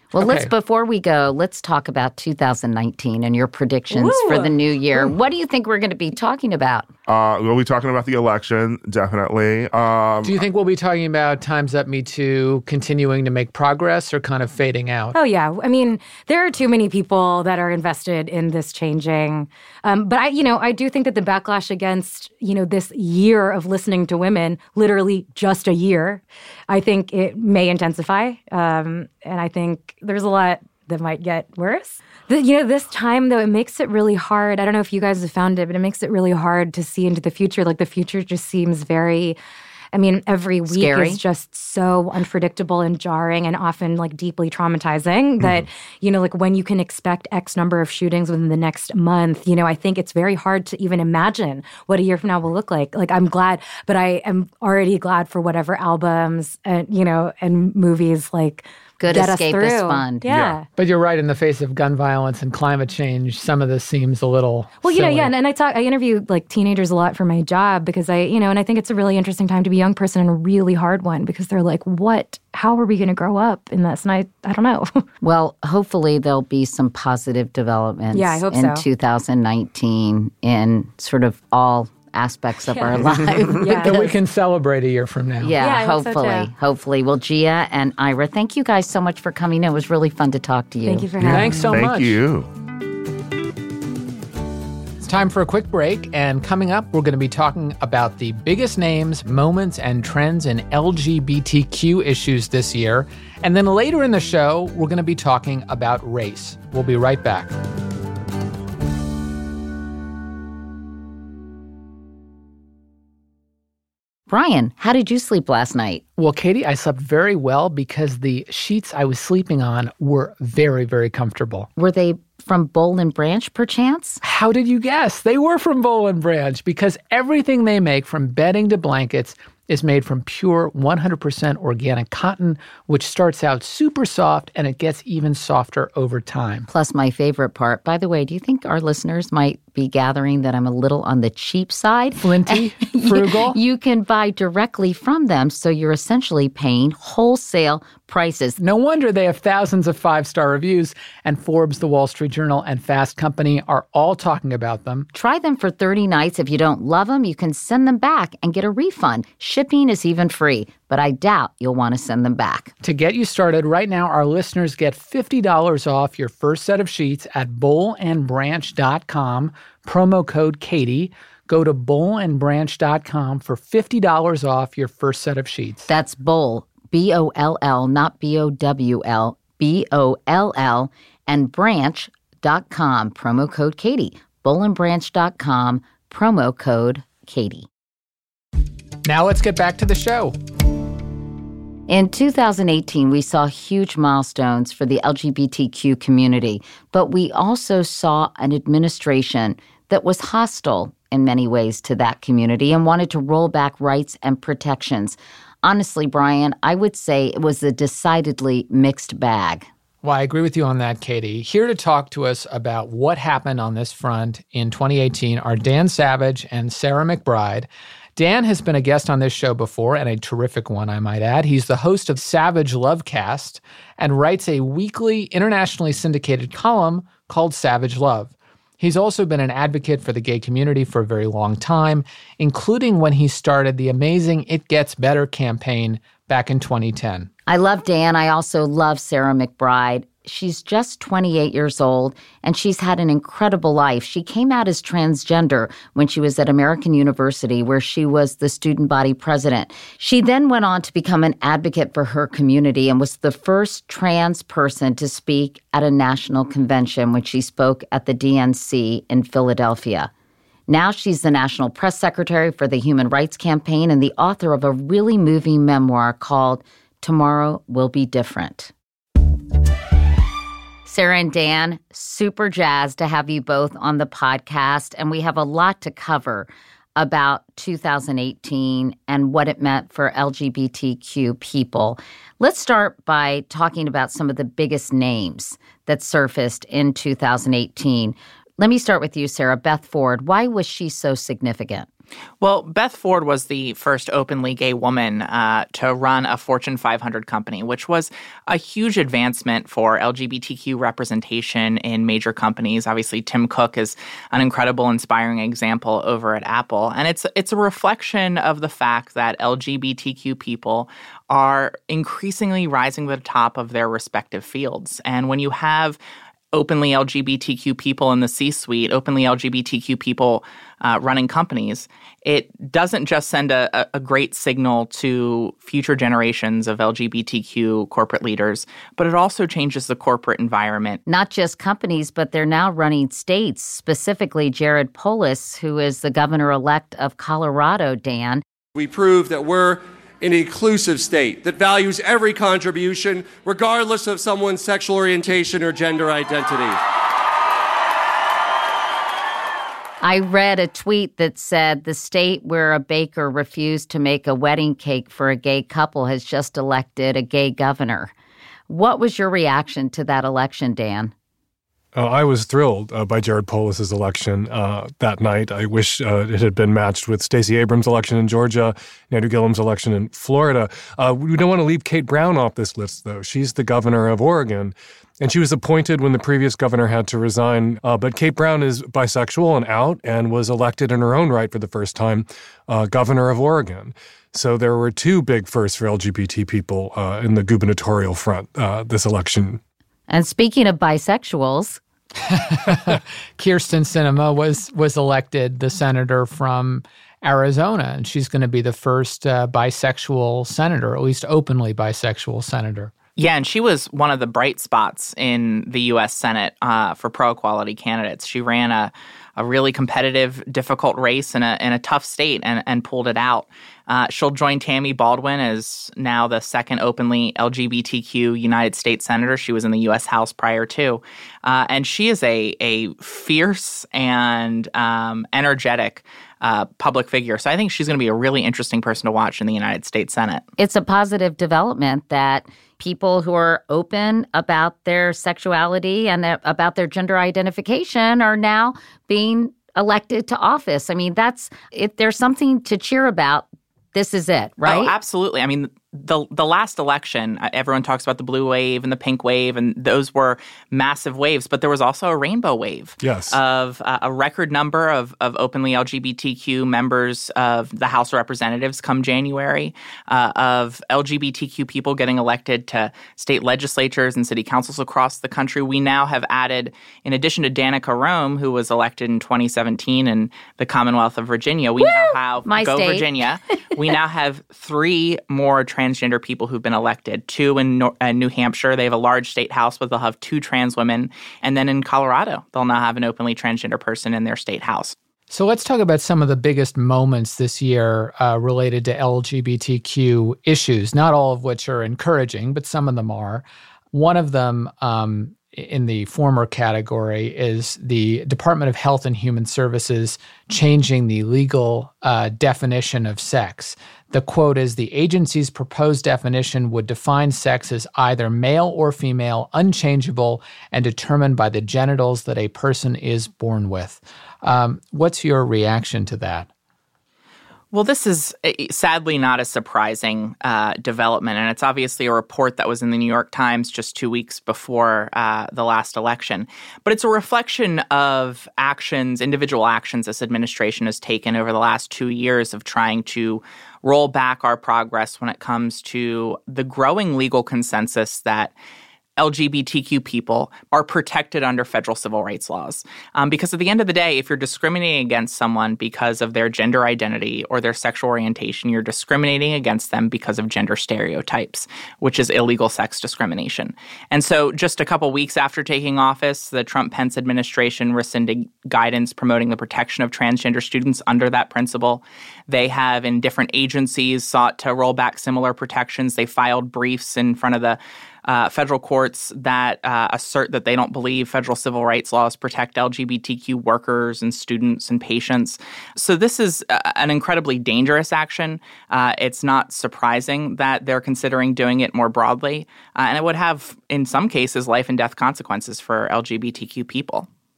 Well, Okay. let's before we go, let's talk about two thousand nineteen and your predictions Ooh. for the new year. What do you think we're going to be talking about? Uh, we'll be talking about the election, definitely. Um, Do you think we'll be talking about Time's Up, Me Too continuing to make progress or kind of fading out? Oh, yeah. I mean, there are too many people that are invested in this changing. Um, but I, you know, I do think that the backlash against, you know, this year of listening to women, literally just a year, I think it may intensify. Um, and I think there's a lot that might get worse. The, you know, this time, though, it makes it really hard. I don't know if you guys have found it, but it makes it really hard to see into the future. Like, the future just seems very... I mean, every week Scary. is just so unpredictable and jarring and often, like, deeply traumatizing that, mm. you know, like, when you can expect X number of shootings within the next month, you know, I think it's very hard to even imagine what a year from now will look like. Like, I'm glad, but I am already glad for whatever albums and, you know, and movies, like, Good get us escapist through. fund. Yeah. Yeah. But you're right, in the face of gun violence and climate change, some of this seems a little Well, you know, silly. yeah, and, and I talk, I interview like teenagers a lot for my job because I, you know, and I think it's a really interesting time to be a young person and a really hard one because they're like, what? How are we going to grow up in this? And I, I don't know. Well, hopefully there'll be some positive developments Yeah, I hope in so. two thousand nineteen in sort of all aspects of our life. Yeah. that we can celebrate a year from now. Yeah, Yeah, I hope so, hopefully. too. Hopefully. Well, Gia and Ira, thank you guys so much for coming in. It was really fun to talk to you. Thank you for having Thanks me. so Thank much. you. It's time for a quick break, and coming up, we're going to be talking about the biggest names, moments, and trends in L G B T Q issues this year. And then later in the show, we're going to be talking about race. We'll be right back. Brian, how did you sleep last night? Well, Katie, I slept very well because the sheets I was sleeping on were very, very comfortable. Were they from Boll and Branch, perchance? How did you guess? They were from Boll and Branch because everything they make, from bedding to blankets, is made from pure one hundred percent organic cotton, which starts out super soft and it gets even softer over time. Plus, my favorite part. By the way, do you think our listeners might be gathering that I'm a little on the cheap side? Flinty, frugal. You can buy directly from them, so you're essentially paying wholesale prices. No wonder they have thousands of five-star reviews, and Forbes, The Wall Street Journal, and Fast Company are all talking about them. Try them for thirty nights. If you don't love them, you can send them back and get a refund. Shipping is even free, but I doubt you'll want to send them back. To get you started, right now, our listeners get fifty dollars off your first set of sheets at boll and branch dot com, promo code Katie. Go to boll and branch dot com for fifty dollars off your first set of sheets. That's Boll, B O L L, not B O W L, B O L L, and branch dot com, promo code Katie. boll and branch dot com, promo code Katie. Now let's get back to the show. In two thousand eighteen, we saw huge milestones for the L G B T Q community, but we also saw an administration that was hostile in many ways to that community and wanted to roll back rights and protections. Honestly, Brian, I would say it was a decidedly mixed bag. Well, I agree with you on that, Katie. Here to talk to us about what happened on this front in twenty eighteen are Dan Savage and Sarah McBride. Dan has been a guest on this show before, and a terrific one, I might add. He's the host of Savage Lovecast and writes a weekly internationally syndicated column called Savage Love. He's also been an advocate for the gay community for a very long time, including when he started the amazing It Gets Better campaign back in twenty ten. I love Dan. I also love Sarah McBride. She's just twenty-eight years old, and she's had an incredible life. She came out as transgender when she was at American University, where she was the student body president. She then went on to become an advocate for her community and was the first trans person to speak at a national convention when she spoke at the D N C in Philadelphia. Now she's the National Press Secretary for the Human Rights Campaign and the author of a really moving memoir called Tomorrow Will Be Different. Sarah and Dan, super jazzed to have you both on the podcast, and we have a lot to cover about two thousand eighteen and what it meant for L G B T Q people. Let's start by talking about some of the biggest names that surfaced in two thousand eighteen. Let me start with you, Sarah. Beth Ford, why was she so significant? Well, Beth Ford was the first openly gay woman uh, to run a Fortune five hundred company, which was a huge advancement for L G B T Q representation in major companies. Obviously, Tim Cook is an incredible, inspiring example over at Apple. And it's it's a reflection of the fact that L G B T Q people are increasingly rising to the top of their respective fields. And when you have openly L G B T Q people in the C-suite, openly L G B T Q people uh, running companies, it doesn't just send a, a great signal to future generations of L G B T Q corporate leaders, but it also changes the corporate environment. Not just companies, but they're now running states, specifically Jared Polis, who is the governor-elect of Colorado, Dan. We prove that we're an inclusive state that values every contribution, regardless of someone's sexual orientation or gender identity. I read a tweet that said the state where a baker refused to make a wedding cake for a gay couple has just elected a gay governor. What was your reaction to that election, Dan? Uh, I was thrilled uh, by Jared Polis's election uh, that night. I wish uh, it had been matched with Stacey Abrams' election in Georgia, Andrew Gillum's election in Florida. Uh, we don't want to leave Kate Brown off this list, though. She's the governor of Oregon, and she was appointed when the previous governor had to resign. Uh, but Kate Brown is bisexual and out and was elected in her own right for the first time uh, governor of Oregon. So there were two big firsts for L G B T people uh, in the gubernatorial front uh, this election. And speaking of bisexuals, Kyrsten Sinema was was elected the senator from Arizona, and she's going to be the first uh, bisexual senator, at least openly bisexual senator. Yeah, and she was one of the bright spots in the U S Senate uh, for pro-equality candidates. She ran a, a really competitive, difficult race in a in a tough state and, and pulled it out. Uh, she'll join Tammy Baldwin as now the second openly L G B T Q United States Senator. She was in the U S House prior to. Uh, and she is a, a fierce and um, energetic uh, public figure. So I think she's going to be a really interesting person to watch in the United States Senate. It's a positive development that people who are open about their sexuality and about their gender identification are now being elected to office. I mean, that's if there's something to cheer about, this is it, right? Oh, absolutely. I mean, the the last election, everyone talks about the blue wave and the pink wave, and those were massive waves. But there was also a rainbow wave yes. of uh, a record number of, of openly L G B T Q members of the House of Representatives come January, uh, of L G B T Q people getting elected to state legislatures and city councils across the country. We now have added, in addition to Danica Rome, who was elected in twenty seventeen in the Commonwealth of Virginia, we Woo! now have, My go state. Virginia, we now have three more transgender people who've been elected. Two in Nor- uh, New Hampshire. They have a large state house, but they'll have two trans women. And then in Colorado, they'll now have an openly transgender person in their state house. So let's talk about some of the biggest moments this year uh, related to L G B T Q issues, not all of which are encouraging, but some of them are. One of them um, in the former category is the Department of Health and Human Services changing the legal uh, definition of sex. The quote is, the agency's proposed definition would define sex as either male or female, unchangeable, and determined by the genitals that a person is born with. Um, what's your reaction to that? Well, this is sadly not a surprising uh, development, and it's obviously a report that was in the New York Times just two weeks before uh, the last election. But it's a reflection of actions, individual actions this administration has taken over the last two years of trying to roll back our progress when it comes to the growing legal consensus that L G B T Q people are protected under federal civil rights laws. Um, because at the end of the day, if you're discriminating against someone because of their gender identity or their sexual orientation, you're discriminating against them because of gender stereotypes, which is illegal sex discrimination. And so just a couple weeks after taking office, the Trump-Pence administration rescinded guidance promoting the protection of transgender students under that principle. They have, in different agencies, sought to roll back similar protections. They filed briefs in front of the Uh, federal courts that uh, assert that they don't believe federal civil rights laws protect L G B T Q workers and students and patients. So this is uh, an incredibly dangerous action. Uh, it's not surprising that they're considering doing it more broadly. Uh, and it would have, in some cases, life and death consequences for L G B T Q people.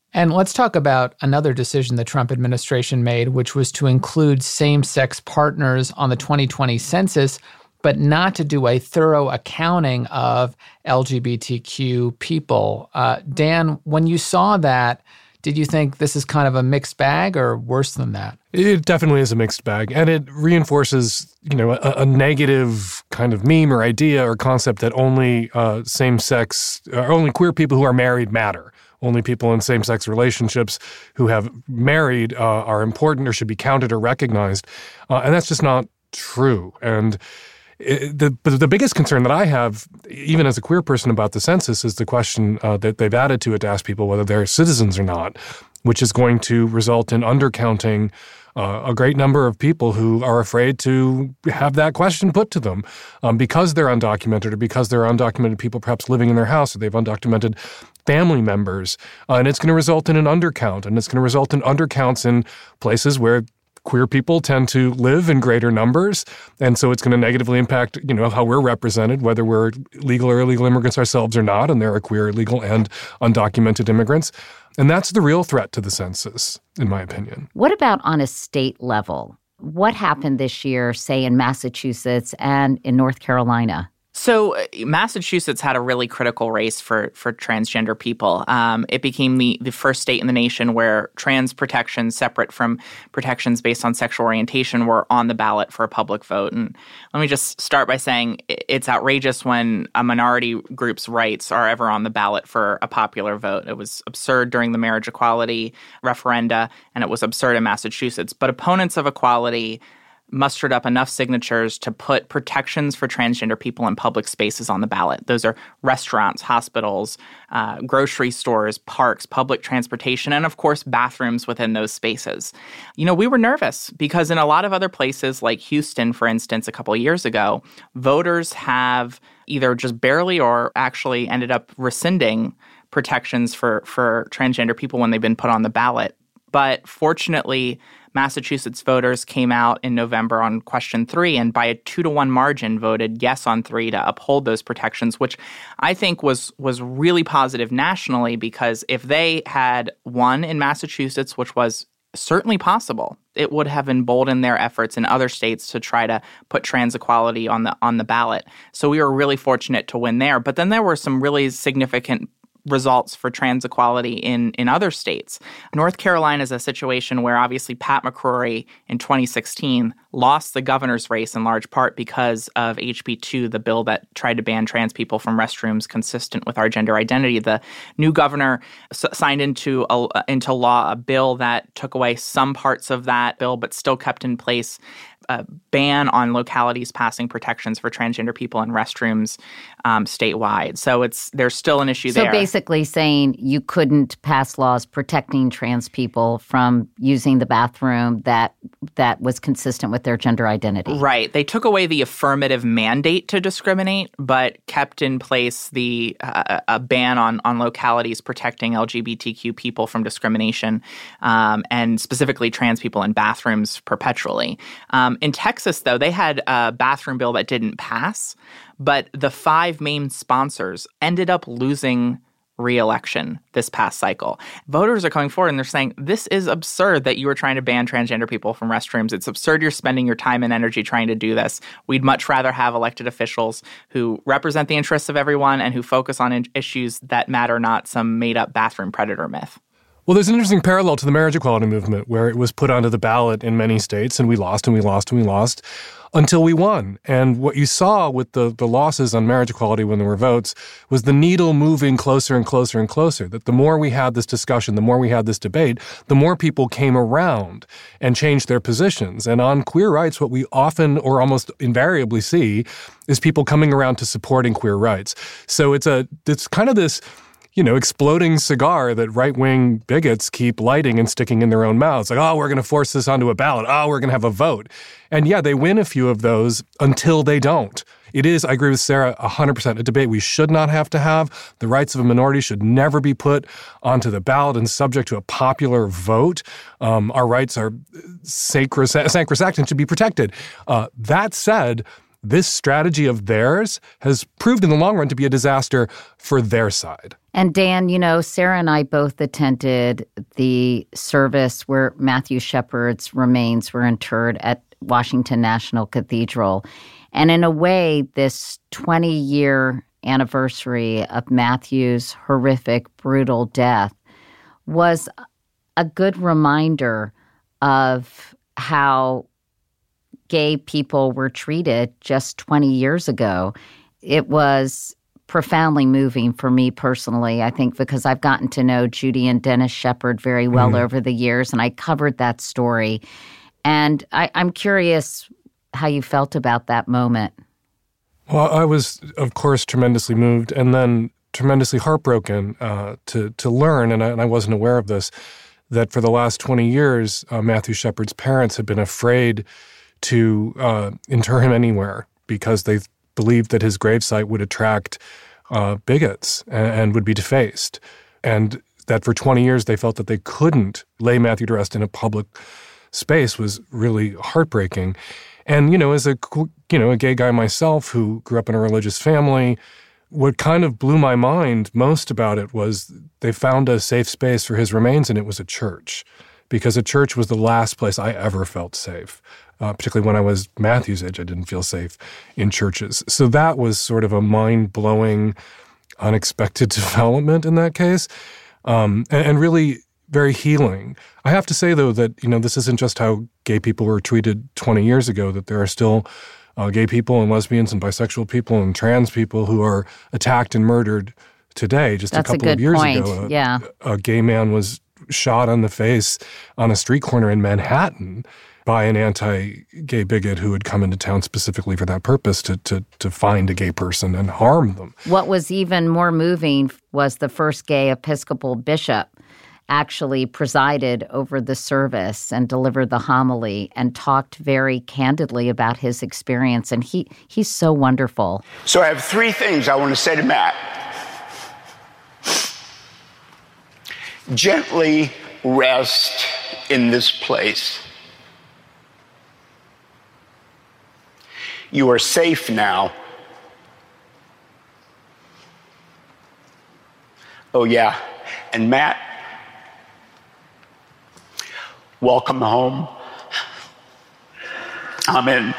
And let's talk about another decision the Trump administration made, which was to include same-sex partners on the twenty twenty census, but not to do a thorough accounting of L G B T Q people. Uh, Dan, when you saw that, did you think this is kind of a mixed bag or worse than that? It definitely is a mixed bag, and it reinforces, you know, a, a negative kind of meme or idea or concept that only uh, same-sex, or only queer people who are married matter. Only people in same-sex relationships who have married uh, are important or should be counted or recognized, uh, and that's just not true. And it, the the biggest concern that I have, even as a queer person about the census, is the question uh, that they've added to it to ask people whether they're citizens or not, which is going to result in undercounting uh, a great number of people who are afraid to have that question put to them um, because they're undocumented or because they're undocumented people perhaps living in their house or they've undocumented family members. Uh, and it's going to result in an undercount, and it's going to result in undercounts in places where queer people tend to live in greater numbers, and so it's going to negatively impact, you know, how we're represented, whether we're legal or illegal immigrants ourselves or not, and there are queer, legal, and undocumented immigrants. And that's the real threat to the census, in my opinion. What about on a state level? What happened this year, say, in Massachusetts and in North Carolina? So uh, Massachusetts had a really critical race for for transgender people. Um, it became the, the first state in the nation where trans protections, separate from protections based on sexual orientation, were on the ballot for a public vote. And let me just start by saying it's outrageous when a minority group's rights are ever on the ballot for a popular vote. It was absurd during the marriage equality referenda, and it was absurd in Massachusetts. But opponents of equality mustered up enough signatures to put protections for transgender people in public spaces on the ballot. Those are restaurants, hospitals, uh, grocery stores, parks, public transportation, and of course, bathrooms within those spaces. You know, we were nervous because in a lot of other places, like Houston, for instance, a couple of years ago, voters have either just barely or actually ended up rescinding protections for, for transgender people when they've been put on the ballot. But fortunately, Massachusetts voters came out in November on question three and by a two to one margin voted yes on three to uphold those protections, which I think was was really positive nationally, because if they had won in Massachusetts, which was certainly possible, it would have emboldened their efforts in other states to try to put trans equality on the on the ballot. So we were really fortunate to win there. But then there were some really significant results for trans equality in, in other states. North Carolina is a situation where obviously Pat McCrory in twenty sixteen lost the governor's race in large part because of H B two, the bill that tried to ban trans people from restrooms consistent with our gender identity. The new governor s- signed into a, into law a bill that took away some parts of that bill but still kept in place a ban on localities passing protections for transgender people in restrooms um, statewide. So it's there's still an issue so there. So basically saying you couldn't pass laws protecting trans people from using the bathroom that that was consistent with their gender identity. Right. They took away the affirmative mandate to discriminate, but kept in place the uh, a ban on, on localities protecting L G B T Q people from discrimination, um, and specifically trans people in bathrooms perpetually. Um, in Texas, though, they had a bathroom bill that didn't pass, but the five main sponsors ended up losing re-election this past cycle. Voters are coming forward and they're saying, this is absurd that you are trying to ban transgender people from restrooms. It's absurd you're spending your time and energy trying to do this. We'd much rather have elected officials who represent the interests of everyone and who focus on in- issues that matter, not some made-up bathroom predator myth. Well, there's an interesting parallel to the marriage equality movement where it was put onto the ballot in many states and we lost and we lost and we lost until we won. And what you saw with the, the losses on marriage equality when there were votes was the needle moving closer and closer and closer, that the more we had this discussion, the more we had this debate, the more people came around and changed their positions. And on queer rights, what we often or almost invariably see is people coming around to supporting queer rights. So it's a it's kind of this, you know, exploding cigar that right-wing bigots keep lighting and sticking in their own mouths. Like, oh, we're going to force this onto a ballot. Oh, we're going to have a vote. And yeah, they win a few of those until they don't. It is, I agree with Sarah, one hundred percent a debate we should not have to have. The rights of a minority should never be put onto the ballot and subject to a popular vote. Um, our rights are sacrosanct, sacrosanct and should be protected. Uh, that said, this strategy of theirs has proved in the long run to be a disaster for their side. And Dan, you know, Sarah and I both attended the service where Matthew Shepard's remains were interred at Washington National Cathedral. And in a way, this twenty-year anniversary of Matthew's horrific, brutal death was a good reminder of how gay people were treated just twenty years ago. It was profoundly moving for me personally, I think, because I've gotten to know Judy and Dennis Shepard very well mm. over the years, and I covered that story. And I, I'm curious how you felt about that moment. Well, I was, of course, tremendously moved and then tremendously heartbroken uh, to to learn, and I, and I wasn't aware of this, that for the last twenty years, uh, Matthew Shepard's parents had been afraid to uh, inter him anywhere because they believed that his gravesite would attract uh, bigots and, and would be defaced. And that for twenty years they felt that they couldn't lay Matthew to rest in a public space was really heartbreaking. And, you know, as a, you know, a gay guy myself who grew up in a religious family, what kind of blew my mind most about it was they found a safe space for his remains, and it was a church, because a church was the last place I ever felt safe. Uh, particularly when I was Matthew's age, I didn't feel safe in churches. So that was sort of a mind-blowing, unexpected development in that case, um, and, and really very healing. I have to say, though, that, you know, this isn't just how gay people were treated twenty years ago, that there are still uh, gay people and lesbians and bisexual people and trans people who are attacked and murdered today. Just That's a couple a of good years point. ago, a, yeah. a gay man was shot on the face on a street corner in Manhattan by an anti-gay bigot who had come into town specifically for that purpose, to, to to find a gay person and harm them. What was even more moving was the first gay Episcopal bishop actually presided over the service and delivered the homily and talked very candidly about his experience. And he he's so wonderful. So I have three things I want to say to Matt. Gently rest in this place. You are safe now. Oh, yeah. And Matt, welcome home. Amen.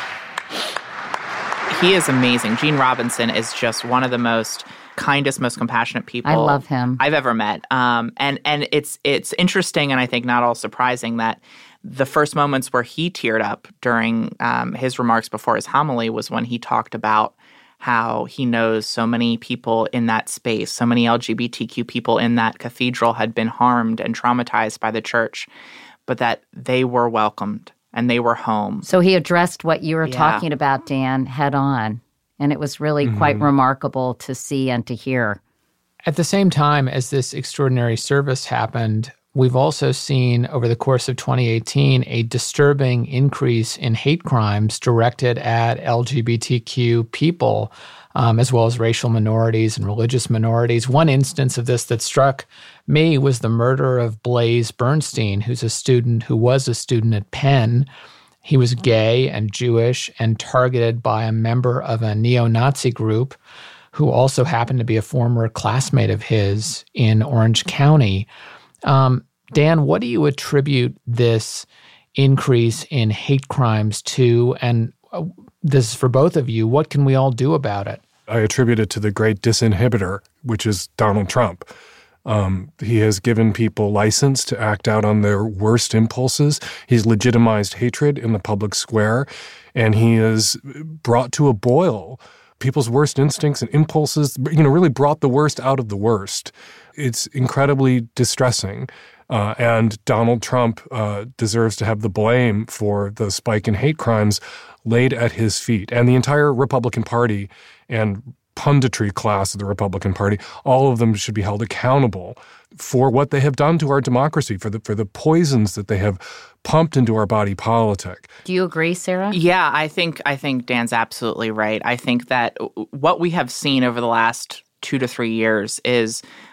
He is amazing. Gene Robinson is just one of the most kindest, most compassionate people I love him. I've ever met. Um, and and it's it's interesting, and I think not all surprising, that the first moments where he teared up during um, his remarks before his homily was when he talked about how he knows so many people in that space, so many L G B T Q people in that cathedral had been harmed and traumatized by the church, but that they were welcomed and they were home. So he addressed what you were yeah. talking about, Dan, head on. And it was really mm-hmm. quite remarkable to see and to hear. At the same time as this extraordinary service happened, we've also seen over the course of twenty eighteen a disturbing increase in hate crimes directed at L G B T Q people, um, as well as racial minorities and religious minorities. One instance of this that struck me was the murder of Blaze Bernstein, who's a student who was a student at Penn. He was gay and Jewish and targeted by a member of a neo-Nazi group who also happened to be a former classmate of his in Orange County. Um, Dan, what do you attribute this increase in hate crimes to? And uh, this is for both of you. What can we all do about it? I attribute it to the great disinhibitor, which is Donald Trump. Um, he has given people license to act out on their worst impulses. He's legitimized hatred in the public square, and he has brought to a boil people's worst instincts and impulses, you know, really brought the worst out of the worst. It's incredibly distressing. Uh, and Donald Trump uh, deserves to have the blame for the spike in hate crimes laid at his feet. And the entire Republican Party and punditry class of the Republican Party, all of them should be held accountable for what they have done to our democracy, for the for the poisons that they have pumped into our body politic. Do you agree, Sarah? Yeah, I think I think Dan's absolutely right. I think that what we have seen over the last two to three years is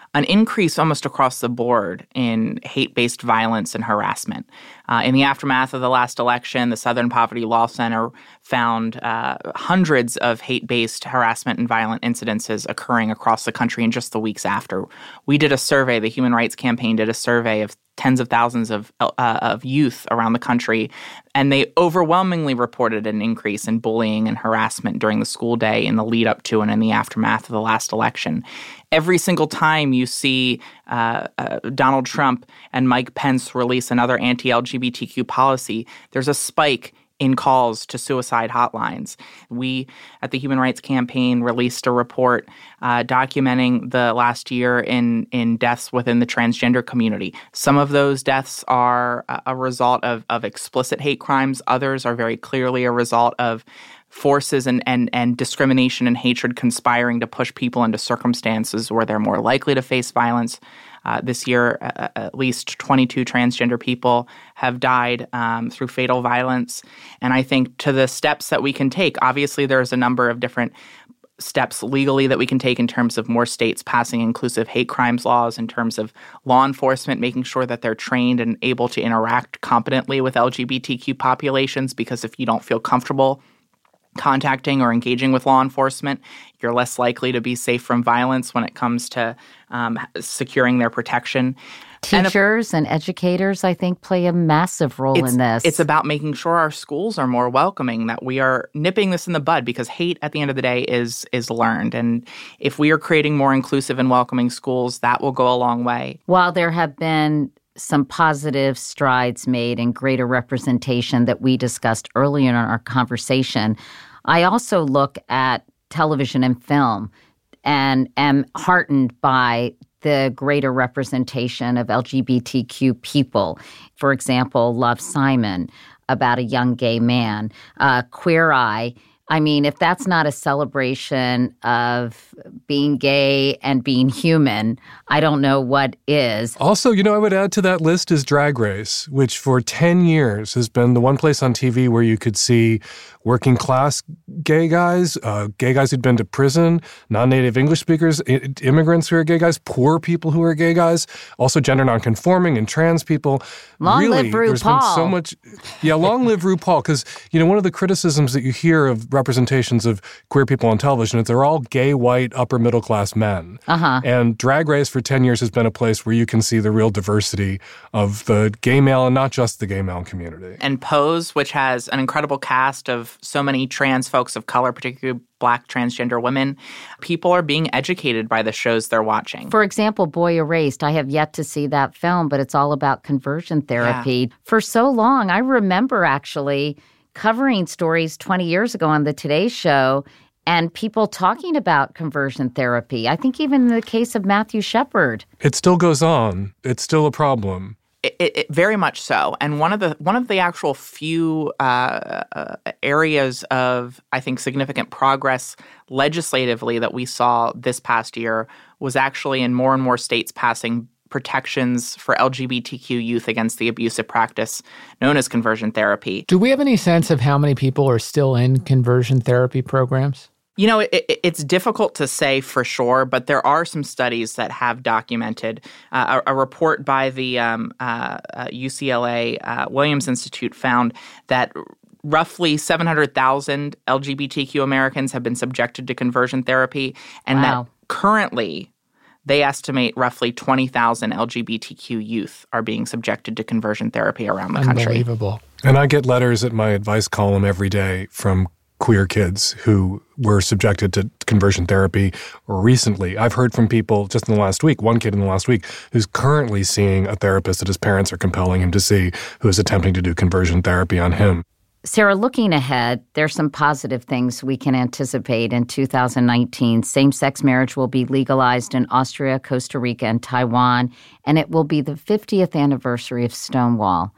an increase almost across the board in hate-based violence and harassment. Uh, in the aftermath of the last election, the Southern Poverty Law Center found uh, hundreds of hate-based harassment and violent incidences occurring across the country in just the weeks after. We did a survey, the Human Rights Campaign did a survey of tens of thousands of uh, of youth around the country, and they overwhelmingly reported an increase in bullying and harassment during the school day in the lead up to and in the aftermath of the last election. Every single time you see uh, uh, Donald Trump and Mike Pence release another anti-L G B T Q policy, there's a spike in calls to suicide hotlines. We at the Human Rights Campaign released a report uh, documenting the last year in, in deaths within the transgender community. Some of those deaths are a, a result of, of explicit hate crimes. Others are very clearly a result of forces and, and, and discrimination and hatred conspiring to push people into circumstances where they're more likely to face violence. Uh, this year, uh, at least twenty-two transgender people have died um, through fatal violence. And I think to the steps that we can take, obviously there's a number of different steps legally that we can take in terms of more states passing inclusive hate crimes laws, in terms of law enforcement making sure that they're trained and able to interact competently with L G B T Q populations, because if you don't feel comfortable contacting or engaging with law enforcement, you're less likely to be safe from violence when it comes to um, securing their protection. Teachers and, if, and educators, I think, play a massive role in this. It's about making sure our schools are more welcoming, that we are nipping this in the bud, because hate at the end of the day is is learned. And if we are creating more inclusive and welcoming schools, that will go a long way. While there have been some positive strides made and greater representation that we discussed earlier in our conversation, I also look at television and film and am heartened by the greater representation of L G B T Q people. For example, Love, Simon, about a young gay man, uh, Queer Eye. I mean, if that's not a celebration of being gay and being human, I don't know what is. Also, you know, I would add to that list is Drag Race, which for ten years has been the one place on T V where you could see working class gay guys, uh, gay guys who'd been to prison, non-native English speakers, I- immigrants who are gay guys, poor people who are gay guys, also gender nonconforming and trans people. Long really, live RuPaul. There's been so much. Yeah, long live RuPaul. Because, you know, one of the criticisms that you hear of representations of queer people on television is they're all gay, white, upper middle class men. Uh-huh. And Drag Race for ten years has been a place where you can see the real diversity of the gay male and not just the gay male community. And Pose, which has an incredible cast of so many trans folks of color, particularly Black transgender women, people are being educated by the shows they're watching. For example, Boy Erased, I have yet to see that film, but it's all about conversion therapy. Yeah. For so long, I remember actually covering stories twenty years ago on the Today Show and people talking about conversion therapy. I think even in the case of Matthew Shepard. It still goes on. It's still a problem. It, it, it, very much so. And one of the one of the actual few uh, uh, areas of, I think, significant progress legislatively that we saw this past year was actually in more and more states passing protections for L G B T Q youth against the abusive practice known as conversion therapy. Do we have any sense of how many people are still in conversion therapy programs? You know, it, it, it's difficult to say for sure, but there are some studies that have documented. Uh, a, a report by the um, uh, uh, U C L A uh, Williams Institute found that roughly seven hundred thousand L G B T Q Americans have been subjected to conversion therapy, and wow. that currently they estimate roughly twenty thousand L G B T Q youth are being subjected to conversion therapy around the country. Unbelievable. And I get letters at my advice column every day from queer kids who were subjected to conversion therapy recently. I've heard from people just in the last week, one kid in the last week, who's currently seeing a therapist that his parents are compelling him to see, who is attempting to do conversion therapy on him. Sarah, looking ahead, there's some positive things we can anticipate in two thousand nineteen. Same-sex marriage will be legalized in Austria, Costa Rica, and Taiwan, and it will be the fiftieth anniversary of Stonewall.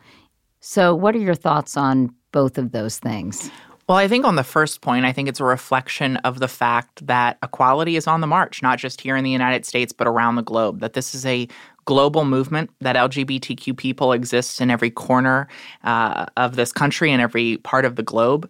So what are your thoughts on both of those things? Well, I think on the first point, I think it's a reflection of the fact that equality is on the march, not just here in the United States, but around the globe, that this is a global movement, that L G B T Q people exist in every corner uh, of this country and every part of the globe.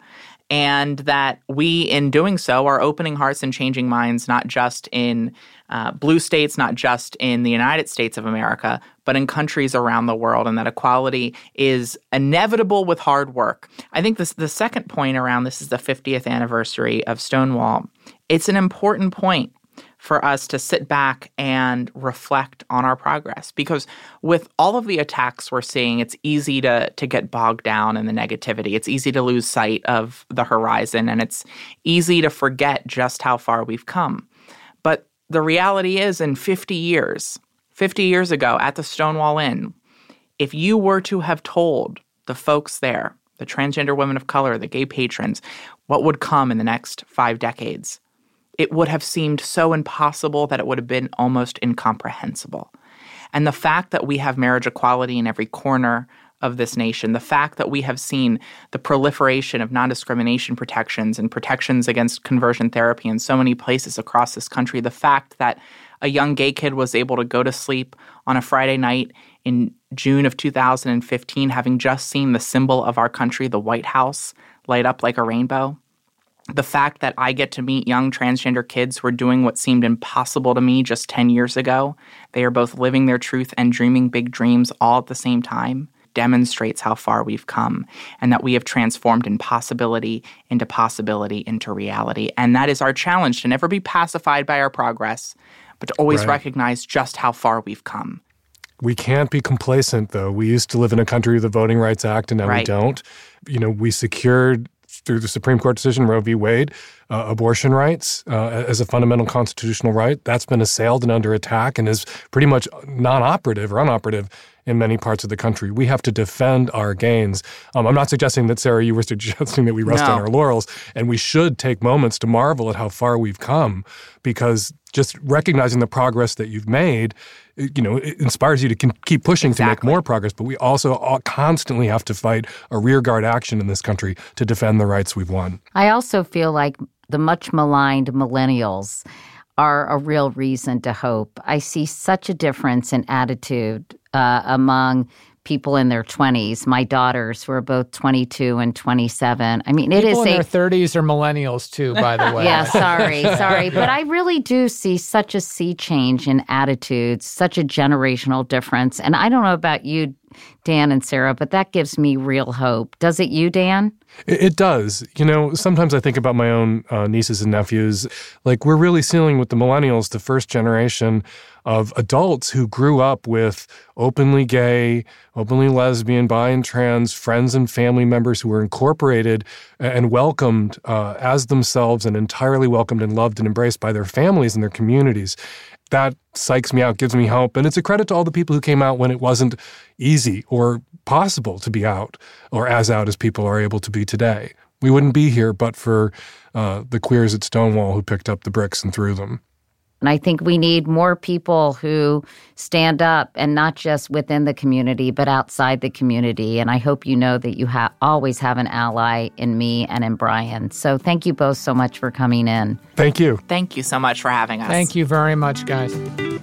and that we, in doing so, are opening hearts and changing minds, not just in uh, blue states, not just in the United States of America, but in countries around the world, and that equality is inevitable with hard work. I think this, the second point around this is the fiftieth anniversary of Stonewall. It's an important point for us to sit back and reflect on our progress. Because with all of the attacks we're seeing, it's easy to, to get bogged down in the negativity. It's easy to lose sight of the horizon, and it's easy to forget just how far we've come. But the reality is, in fifty years, fifty years ago at the Stonewall Inn, if you were to have told the folks there, the transgender women of color, the gay patrons, what would come in the next five decades, it would have seemed so impossible that it would have been almost incomprehensible. And the fact that we have marriage equality in every corner of this nation, the fact that we have seen the proliferation of non-discrimination protections and protections against conversion therapy in so many places across this country, the fact that a young gay kid was able to go to sleep on a Friday night in June of two thousand fifteen, having just seen the symbol of our country, the White House, light up like a rainbow. The fact that I get to meet young transgender kids who are doing what seemed impossible to me just ten years ago. They are both living their truth and dreaming big dreams all at the same time, demonstrates how far we've come, and that we have transformed impossibility into possibility into reality. And that is our challenge, to never be pacified by our progress, but to always Right. recognize just how far we've come. We can't be complacent, though. We used to live in a country with the Voting Rights Act, and now Right. we don't. You know, we secured, through the Supreme Court decision, Roe v. Wade, uh, abortion rights uh, as a fundamental constitutional right. That's been assailed and under attack and is pretty much non-operative or unoperative in many parts of the country. We have to defend our gains. Um, I'm not suggesting that, Sarah, you were suggesting that we rest No. on our laurels, and we should take moments to marvel at how far we've come, because just recognizing the progress that you've made, you know, it inspires you to con- keep pushing Exactly. to make more progress. But we also all constantly have to fight a rearguard action in this country to defend the rights we've won. I also feel like the much maligned millennials are a real reason to hope. I see such a difference in attitude uh, among people in their twenties. My daughters, who are both twenty-two and twenty-seven. I mean, it People is in a their thirties are millennials too, by the way. Yeah, sorry, sorry. But I really do see such a sea change in attitudes, such a generational difference. And I don't know about you, Dan and Sarah, but that gives me real hope. Does it you, Dan? It, it does. You know, sometimes I think about my own uh, nieces and nephews. Like, we're really seeing with the millennials, the first generation of adults who grew up with openly gay, openly lesbian, bi and trans friends and family members who were incorporated and welcomed uh, as themselves, and entirely welcomed and loved and embraced by their families and their communities. That psychs me out, gives me hope. And it's a credit to all the people who came out when it wasn't easy or possible to be out, or as out as people are able to be today. We wouldn't be here but for uh, the queers at Stonewall who picked up the bricks and threw them. And I think we need more people who stand up, and not just within the community, but outside the community. And I hope you know that you ha- always have an ally in me and in Brian. So thank you both so much for coming in. Thank you. Thank you so much for having us. Thank you very much, guys.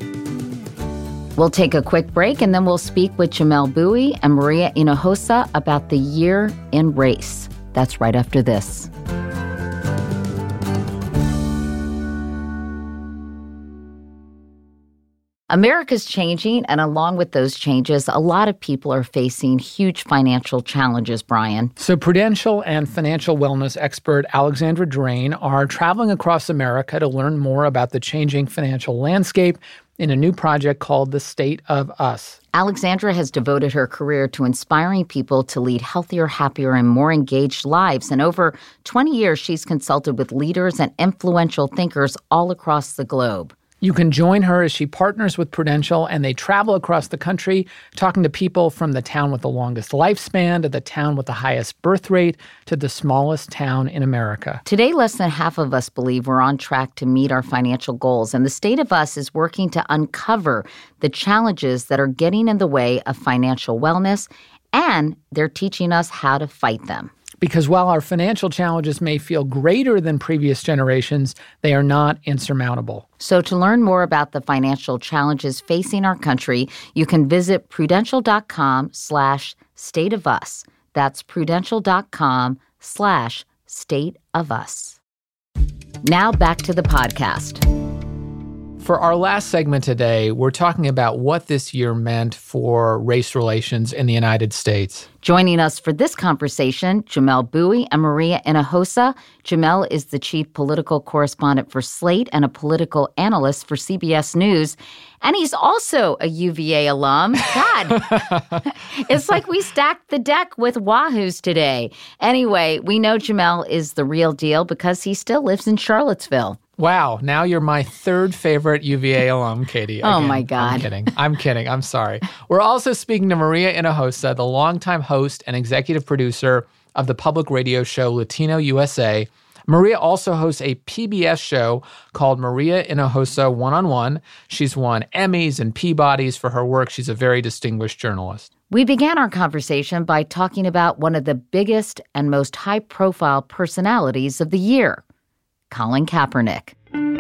We'll take a quick break, and then we'll speak with Jamelle Bouie and Maria Hinojosa about the year in race. That's right after this. America's changing, and along with those changes, a lot of people are facing huge financial challenges, Brian. So prudential and financial wellness expert Alexandra Drain are traveling across America to learn more about the changing financial landscape in a new project called The State of Us. Alexandra has devoted her career to inspiring people to lead healthier, happier, and more engaged lives. And over twenty years, she's consulted with leaders and influential thinkers all across the globe. You can join her as she partners with Prudential, and they travel across the country talking to people from the town with the longest lifespan to the town with the highest birth rate to the smallest town in America. Today, less than half of us believe we're on track to meet our financial goals, and the State of Us is working to uncover the challenges that are getting in the way of financial wellness, and they're teaching us how to fight them. Because while our financial challenges may feel greater than previous generations, they are not insurmountable. So to learn more about the financial challenges facing our country, you can visit prudential.com slash state of us. That's prudential.com slash State of Us. Now back to the podcast. For our last segment today, we're talking about what this year meant for race relations in the United States. Joining us for this conversation, Jamelle Bouie and Maria Hinojosa. Jamelle is the chief political correspondent for Slate and a political analyst for C B S News. And he's also a U V A alum. God, it's like we stacked the deck with Wahoos today. Anyway, we know Jamelle is the real deal because he still lives in Charlottesville. Wow, now you're my third favorite U V A alum, Katie. Oh, Again, my God. I'm kidding. I'm kidding. I'm sorry. We're also speaking to Maria Hinojosa, the longtime host and executive producer of the public radio show Latino U S A. Maria also hosts a P B S show called Maria Hinojosa One-on-One. She's won Emmys and Peabodys for her work. She's a very distinguished journalist. We began our conversation by talking about one of the biggest and most high-profile personalities of the year, Colin Kaepernick.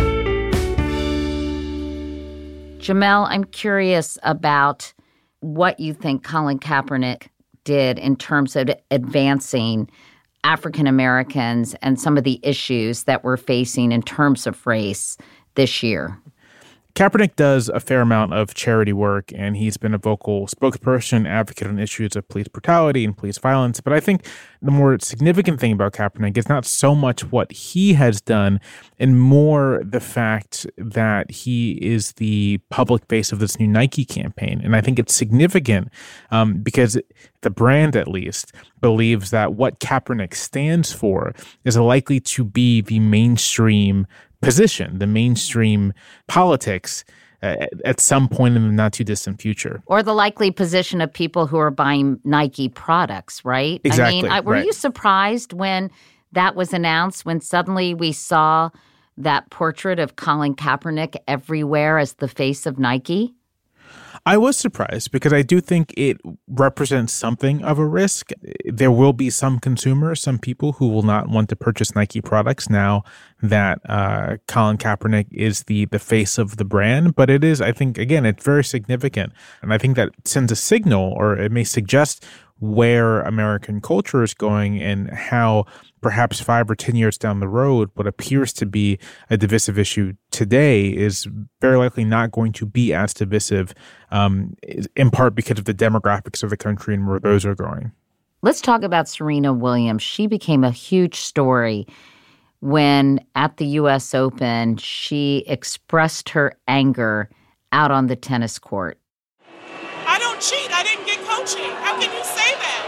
Jamelle, I'm curious about what you think Colin Kaepernick did in terms of advancing African Americans and some of the issues that we're facing in terms of race this year. Kaepernick does a fair amount of charity work, and he's been a vocal spokesperson, advocate on issues of police brutality and police violence. But I think the more significant thing about Kaepernick is not so much what he has done, and more the fact that he is the public face of this new Nike campaign. And I think it's significant um, because the brand, at least, believes that what Kaepernick stands for is likely to be the mainstream position, the mainstream politics uh, at some point in the not too distant future. Or the likely position of people who are buying Nike products, right? Exactly. I mean, I, were right. you surprised when that was announced, when suddenly we saw that portrait of Colin Kaepernick everywhere as the face of Nike? I was surprised because I do think it represents something of a risk. There will be some consumers, some people who will not want to purchase Nike products now that uh, Colin Kaepernick is the the face of the brand. But it is, I think, again, it's very significant. And I think that sends a signal, or it may suggest where American culture is going and how perhaps five or ten years down the road, what appears to be a divisive issue today is very likely not going to be as divisive, um, in part because of the demographics of the country and where those are going. Let's talk about Serena Williams. She became a huge story when at the U S Open, she expressed her anger out on the tennis court. I don't cheat. I didn't get coaching. How can you say that?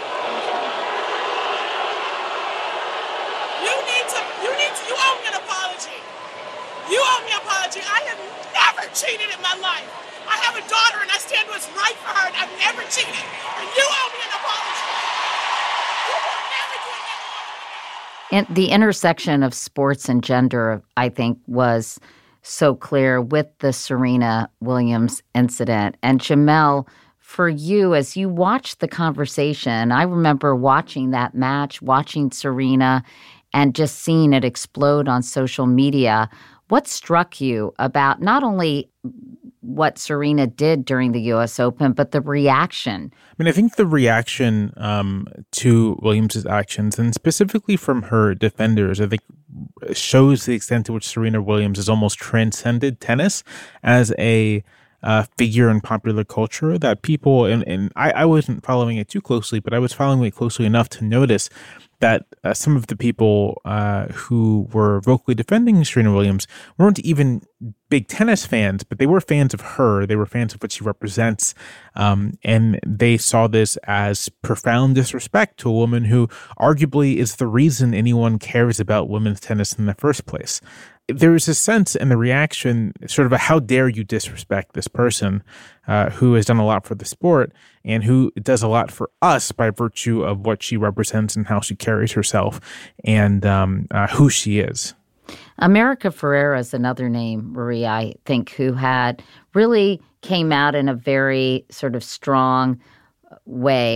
You need to, you need to, you owe me an apology. You owe me an apology. I have never cheated in my life. I have a daughter and I stand what's right for her, and I've never cheated. And you owe me an apology. You will never do it again. And the intersection of sports and gender, I think, was so clear with the Serena Williams incident. And Jamelle, for you, as you watched the conversation, I remember watching that match, watching Serena, and just seeing it explode on social media. What struck you about not only what Serena did during the U S Open, but the reaction? I mean, I think the reaction um, to Williams' actions, and specifically from her defenders, I think shows the extent to which Serena Williams has almost transcended tennis as a uh, figure in popular culture that people, and, and I, I wasn't following it too closely, but I was following it closely enough to notice that uh, some of the people uh, who were vocally defending Serena Williams weren't even big tennis fans, but they were fans of her. They were fans of what she represents. Um, and they saw this as profound disrespect to a woman who arguably is the reason anyone cares about women's tennis in the first place. There was a sense in the reaction, sort of a how dare you disrespect this person uh, who has done a lot for the sport and who does a lot for us by virtue of what she represents and how she carries herself and um, uh, who she is. America Ferrera is another name, Maria, I think, who had really came out in a very sort of strong way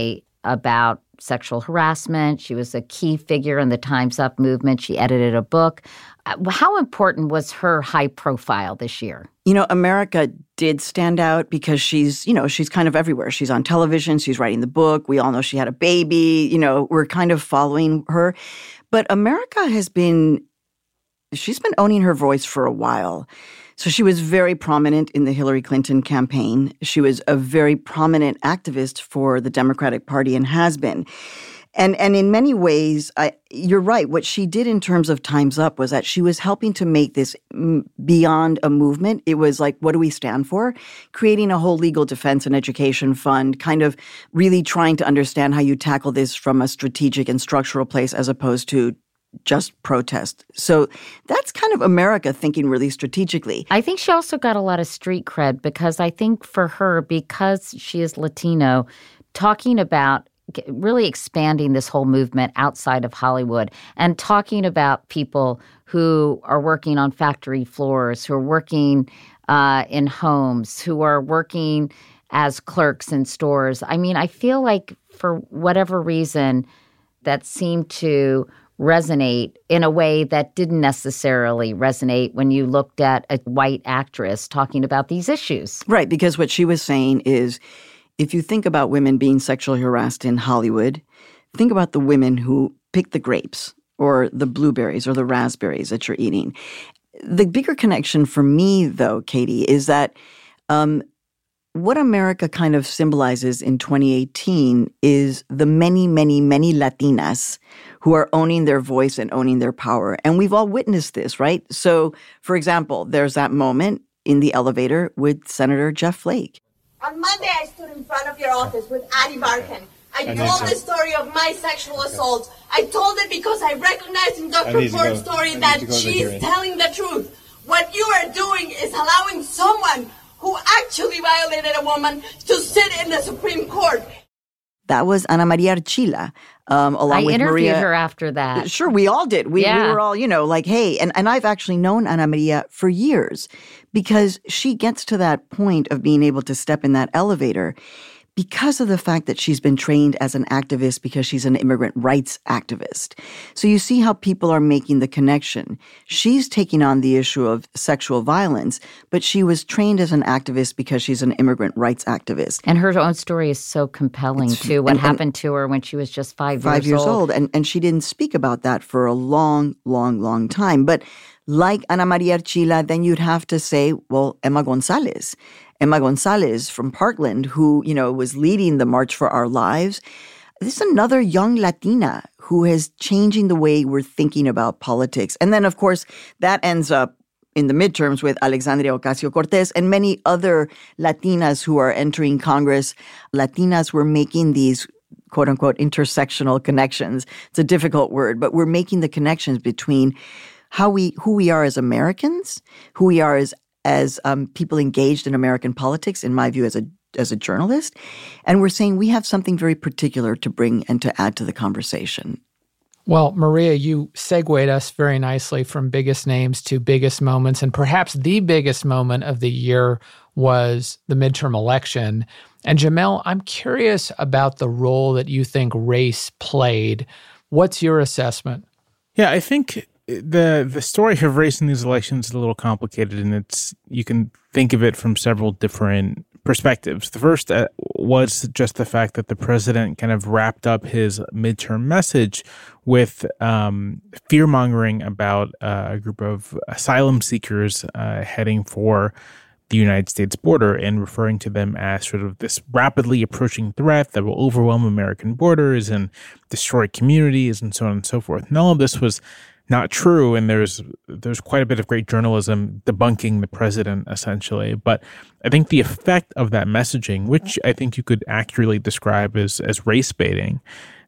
about sexual harassment. She was a key figure in the Time's Up movement. She edited a book. How important was her high profile this year? You know, America did stand out because she's, you know, she's kind of everywhere. She's on television. She's writing the book. We all know she had a baby. You know, we're kind of following her. But America has been, she's been owning her voice for a while. So she was very prominent in the Hillary Clinton campaign. She was a very prominent activist for the Democratic Party and has been. And and in many ways, I, you're right. What she did in terms of Time's Up was that she was helping to make this m- beyond a movement. It was like, what do we stand for? Creating a whole legal defense and education fund, kind of really trying to understand how you tackle this from a strategic and structural place as opposed to just protest. So that's kind of America thinking really strategically. I think she also got a lot of street cred because I think for her, because she is Latino, talking about really expanding this whole movement outside of Hollywood and talking about people who are working on factory floors, who are working uh, in homes, who are working as clerks in stores. I mean, I feel like for whatever reason that seemed to resonate in a way that didn't necessarily resonate when you looked at a white actress talking about these issues. Right, because what she was saying is, if you think about women being sexually harassed in Hollywood, think about the women who pick the grapes or the blueberries or the raspberries that you're eating. The bigger connection for me, though, Katie, is that um, what America kind of symbolizes in twenty eighteen is the many, many, many Latinas who are owning their voice and owning their power. And we've all witnessed this, right? So, for example, there's that moment in the elevator with Senator Jeff Flake. On Monday, I stood in front of your office with Addie Barkan. I told the story of my sexual assault. I told it because I recognized in Doctor Ford's story that she's telling the truth. What you are doing is allowing someone who actually violated a woman to sit in the Supreme Court. That was Ana Maria Archila, um, along I with interviewed Maria. her after that. Sure, we all did. We, Yeah. we were all, you know, like, hey, and, and I've actually known Ana Maria for years because she gets to that point of being able to step in that elevator because of the fact that she's been trained as an activist because she's an immigrant rights activist. So you see how people are making the connection. She's taking on the issue of sexual violence, but she was trained as an activist because she's an immigrant rights activist. And her own story is so compelling, It's- too. What and- and- happened to her when she was just five, Five years old. And, and she didn't speak about that for a long, long, long time. But like Ana Maria Archila, then you'd have to say, well, Emma Gonzalez. Emma Gonzalez from Parkland, who, you know, was leading the March for Our Lives. This is another young Latina who is changing the way we're thinking about politics. And then, of course, that ends up in the midterms with Alexandria Ocasio-Cortez and many other Latinas who are entering Congress. Latinas were making these quote unquote intersectional connections. It's a difficult word, but we're making the connections between how we, who we are as Americans, who we are as as um, people engaged in American politics, in my view, as a as a journalist. And we're saying we have something very particular to bring and to add to the conversation. Well, Maria, you segued us very nicely from biggest names to biggest moments. And perhaps the biggest moment of the year was the midterm election. And Jamelle, I'm curious about the role that you think race played. What's your assessment? Yeah, I think the the story of race in these elections is a little complicated, and it's you can think of it from several different perspectives. The first uh, was just the fact that the president kind of wrapped up his midterm message with um, fear-mongering about uh, a group of asylum seekers uh, heading for the United States border and referring to them as sort of this rapidly approaching threat that will overwhelm American borders and destroy communities and so on and so forth. And all of this was not true, and there's there's quite a bit of great journalism debunking the president, essentially. But I think the effect of that messaging, which I think you could accurately describe as as race baiting,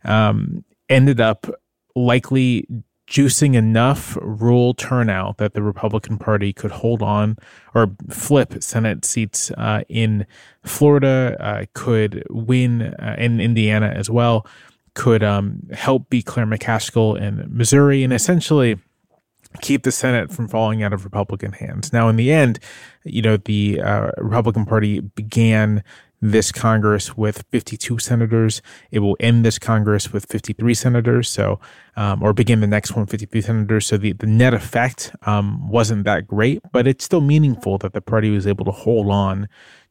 um, ended up likely juicing enough rural turnout that the Republican Party could hold on or flip Senate seats uh, in Florida, uh, could win uh, in Indiana as well, could um, help beat Claire McCaskill in Missouri, and essentially keep the Senate from falling out of Republican hands. Now, in the end, you know, the uh, Republican Party began this Congress with fifty-two senators. It will end this Congress with fifty-three senators, so um, or begin the next one with fifty-three senators. So the, the net effect um, wasn't that great, but it's still meaningful that the party was able to hold on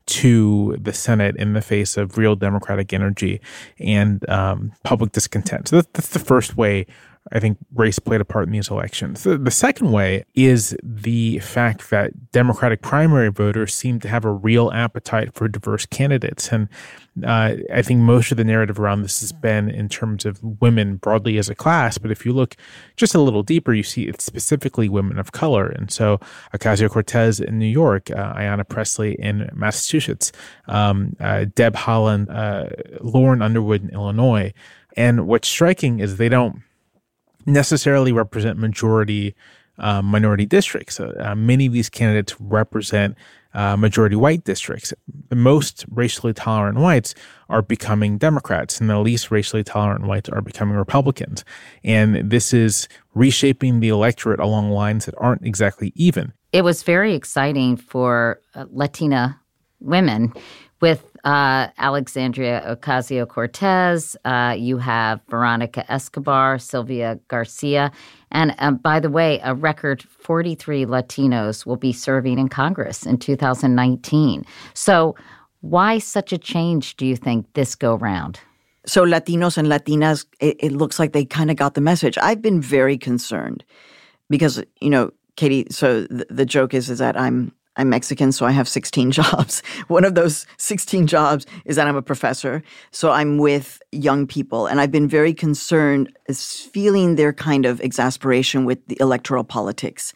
to the Senate in the face of real Democratic energy and um, public discontent. So that's, that's the first way I think race played a part in these elections. The, the second way is the fact that Democratic primary voters seem to have a real appetite for diverse candidates. And uh, I think most of the narrative around this has been in terms of women broadly as a class. But if you look just a little deeper, you see it's specifically women of color. And so Ocasio-Cortez in New York, uh, Ayanna Pressley in Massachusetts, um, uh, Deb Haaland, uh, Lauren Underwood in Illinois. And what's striking is they don't necessarily represent majority uh, minority districts. Uh, uh, many of these candidates represent uh, majority white districts. The most racially tolerant whites are becoming Democrats, and the least racially tolerant whites are becoming Republicans. And this is reshaping the electorate along lines that aren't exactly even. It was very exciting for uh, Latina women. With uh, Alexandria Ocasio-Cortez, uh, you have Veronica Escobar, Sylvia Garcia, and um, by the way, a record forty-three Latinos will be serving in Congress in two thousand nineteen. So why such a change, do you think, this go round? So Latinos and Latinas, it, it looks like they kind of got the message. I've been very concerned because, you know, Katie, so the, the joke is, is that I'm I'm Mexican, so I have sixteen jobs. One of those sixteen jobs is that I'm a professor. So I'm with young people. And I've been very concerned, feeling their kind of exasperation with the electoral politics.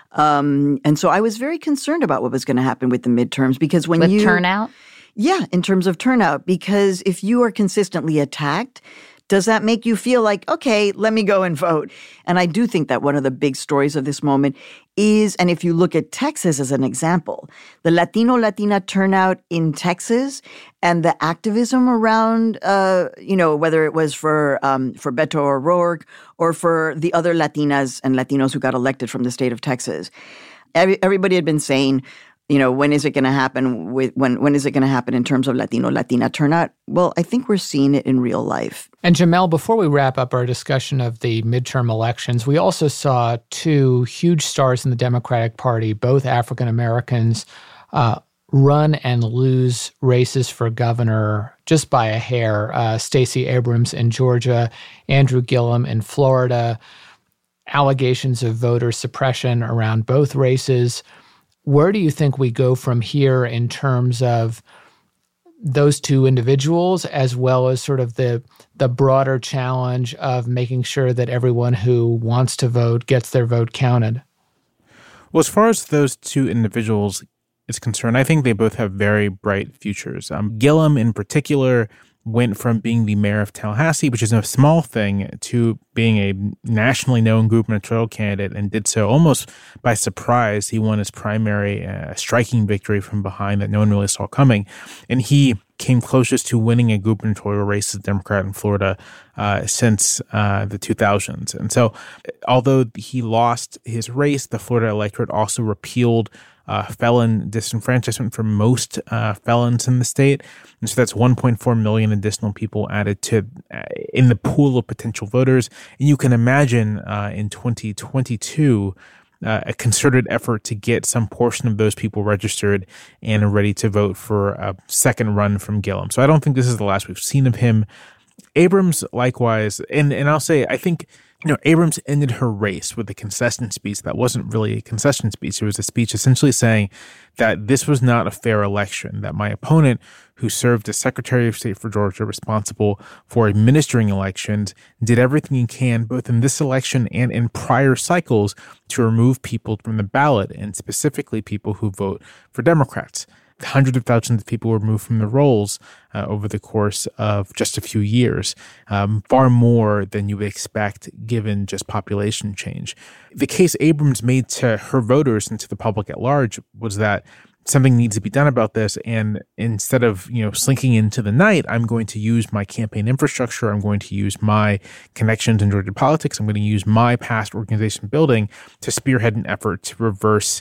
Um, and so I was very concerned about what was going to happen with the midterms because when with you— With turnout? Yeah, in terms of turnout. Because if you are consistently attacked, does that make you feel like, okay, let me go and vote? And I do think that one of the big stories of this moment is, and if you look at Texas as an example, the Latino-Latina turnout in Texas and the activism around, uh, you know, whether it was for um, for Beto O'Rourke or for the other Latinas and Latinos who got elected from the state of Texas. Every, everybody had been saying, you know, when is it going to happen with when when is it going to happen in terms of Latino Latina turnout? Well, I think we're seeing it in real life. And Jamelle, before we wrap up our discussion of the midterm elections, we also saw two huge stars in the Democratic Party, both African Americans, uh, run and lose races for governor just by a hair. Uh, Stacey Abrams in Georgia, Andrew Gillum in Florida. Allegations of voter suppression around both races. Where do you think we go from here in terms of those two individuals, as well as sort of the the broader challenge of making sure that everyone who wants to vote gets their vote counted? Well, as far as those two individuals is concerned, I think they both have very bright futures. Um, Gillum, in particular, went from being the mayor of Tallahassee, which is a small thing, to being a nationally known gubernatorial candidate, and did so almost by surprise. He won his primary, uh, striking victory from behind that no one really saw coming. And he came closest to winning a gubernatorial race as a Democrat in Florida uh, since uh, the two thousands. And so although he lost his race, the Florida electorate also repealed Uh, felon disenfranchisement for most uh, felons in the state. And so that's one point four million additional people added to uh, in the pool of potential voters. And you can imagine uh, in twenty twenty-two, uh, a concerted effort to get some portion of those people registered and ready to vote for a second run from Gillum. So I don't think this is the last we've seen of him. Abrams, likewise, and, and I'll say, I think, you know, Abrams ended her race with a concession speech that wasn't really a concession speech. It was a speech essentially saying that this was not a fair election, that my opponent, who served as Secretary of State for Georgia, responsible for administering elections, did everything he can, both in this election and in prior cycles, to remove people from the ballot, and specifically people who vote for Democrats. Hundreds of thousands of people were removed from the rolls uh, over the course of just a few years, um, far more than you would expect given just population change. The case Abrams made to her voters and to the public at large was that something needs to be done about this, and instead of, you know, slinking into the night, I'm going to use my campaign infrastructure, I'm going to use my connections in Georgia politics, I'm going to use my past organization building to spearhead an effort to reverse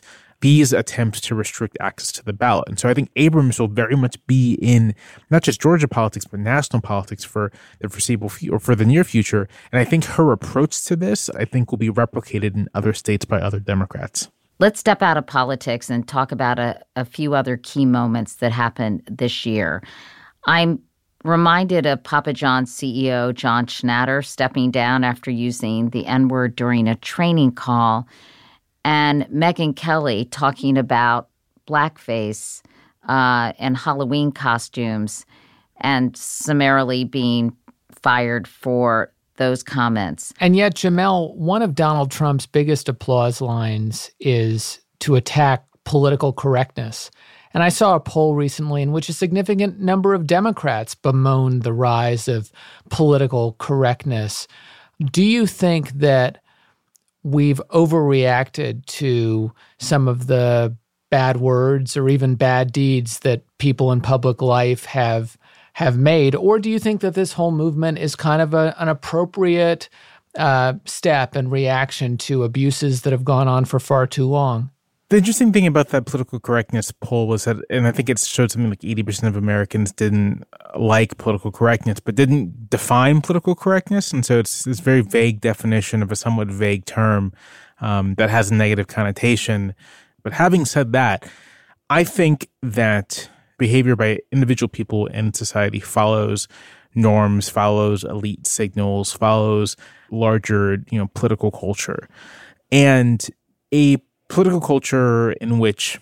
these attempts to restrict access to the ballot. And so I think Abrams will very much be in not just Georgia politics, but national politics for the foreseeable future, or for the near future. And I think her approach to this, I think, will be replicated in other states by other Democrats. Let's step out of politics and talk about a, a few other key moments that happened this year. I'm reminded of Papa John's C E O, John Schnatter, stepping down after using the N-word during a training call, and Megyn Kelly talking about blackface uh, and Halloween costumes and summarily being fired for those comments. And yet, Jamelle, one of Donald Trump's biggest applause lines is to attack political correctness. And I saw a poll recently in which a significant number of Democrats bemoaned the rise of political correctness. Do you think that we've overreacted to some of the bad words or even bad deeds that people in public life have have made? Or do you think that this whole movement is kind of a, an appropriate uh, step and reaction to abuses that have gone on for far too long? The interesting thing about that political correctness poll was that, and I think it showed something like eighty percent of Americans didn't like political correctness, but didn't define political correctness. And so it's this very vague definition of a somewhat vague term um, that has a negative connotation. But having said that, I think that behavior by individual people in society follows norms, follows elite signals, follows larger, you know, political culture. And a political culture in which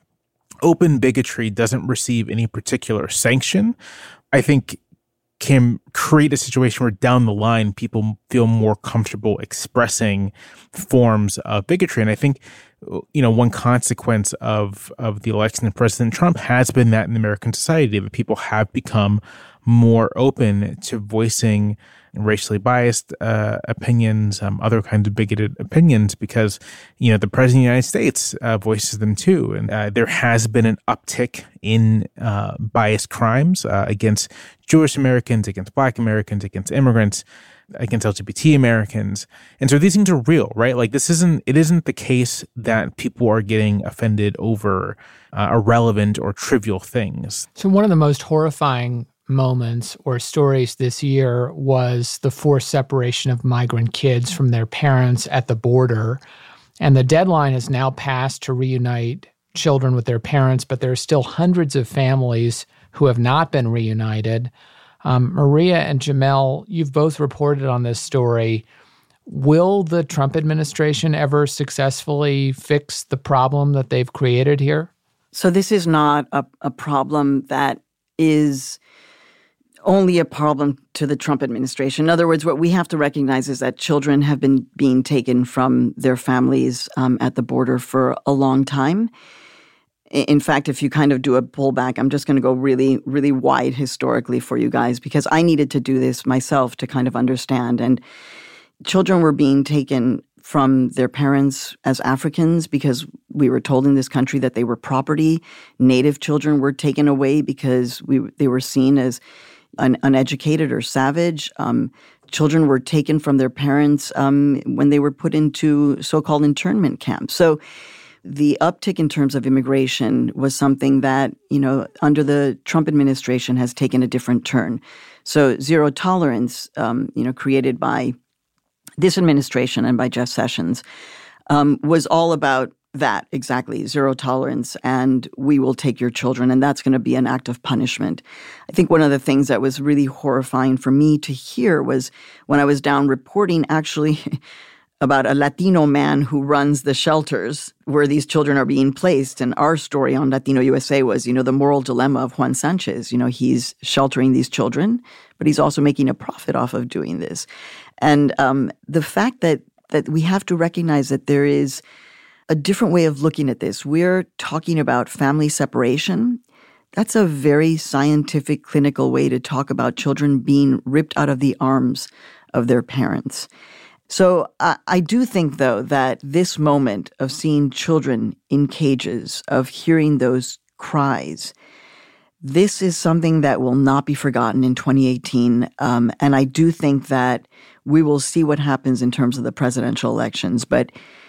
open bigotry doesn't receive any particular sanction, I think can create a situation where down the line people feel more comfortable expressing forms of bigotry. And I think, you know, one consequence of, of the election of President Trump has been that in American society, that people have become more open to voicing racially biased uh, opinions, um, other kinds of bigoted opinions, because, you know, the President of the United States uh, voices them too. And uh, there has been an uptick in uh, biased crimes uh, against Jewish Americans, against Black Americans, against immigrants, against L G B T Americans. And so these things are real, right? Like this isn't, it isn't the case that people are getting offended over uh, irrelevant or trivial things. So one of the most horrifying moments or stories this year was the forced separation of migrant kids from their parents at the border. And the deadline has now passed to reunite children with their parents, but there are still hundreds of families who have not been reunited. Um, Maria and Jamelle, you've both reported on this story. Will the Trump administration ever successfully fix the problem that they've created here? So this is not a, a problem that is only a problem to the Trump administration. In other words, what we have to recognize is that children have been being taken from their families um, at the border for a long time. In fact, if you kind of do a pullback, I'm just going to go really, really wide historically for you guys, because I needed to do this myself to kind of understand. And children were being taken from their parents as Africans because we were told in this country that they were property. Native children were taken away because we they were seen as un- uneducated or savage. Um, children were taken from their parents um, when they were put into so-called internment camps. So the uptick in terms of immigration was something that, you know, under the Trump administration has taken a different turn. So zero tolerance, um, you know, created by this administration and by Jeff Sessions, um, was all about that, exactly, zero tolerance, and we will take your children, and that's going to be an act of punishment. I think one of the things that was really horrifying for me to hear was when I was down reporting actually about a Latino man who runs the shelters where these children are being placed. And our story on Latino U S A was, you know, the moral dilemma of Juan Sanchez. You know, he's sheltering these children, but he's also making a profit off of doing this. And um, the fact that that we have to recognize that there is a different way of looking at this. We're talking about family separation. That's a very scientific, clinical way to talk about children being ripped out of the arms of their parents. So uh, I do think, though, that this moment of seeing children in cages, of hearing those cries, this is something that will not be forgotten in twenty eighteen. Um, and I do think that we will see what happens in terms of the presidential elections. But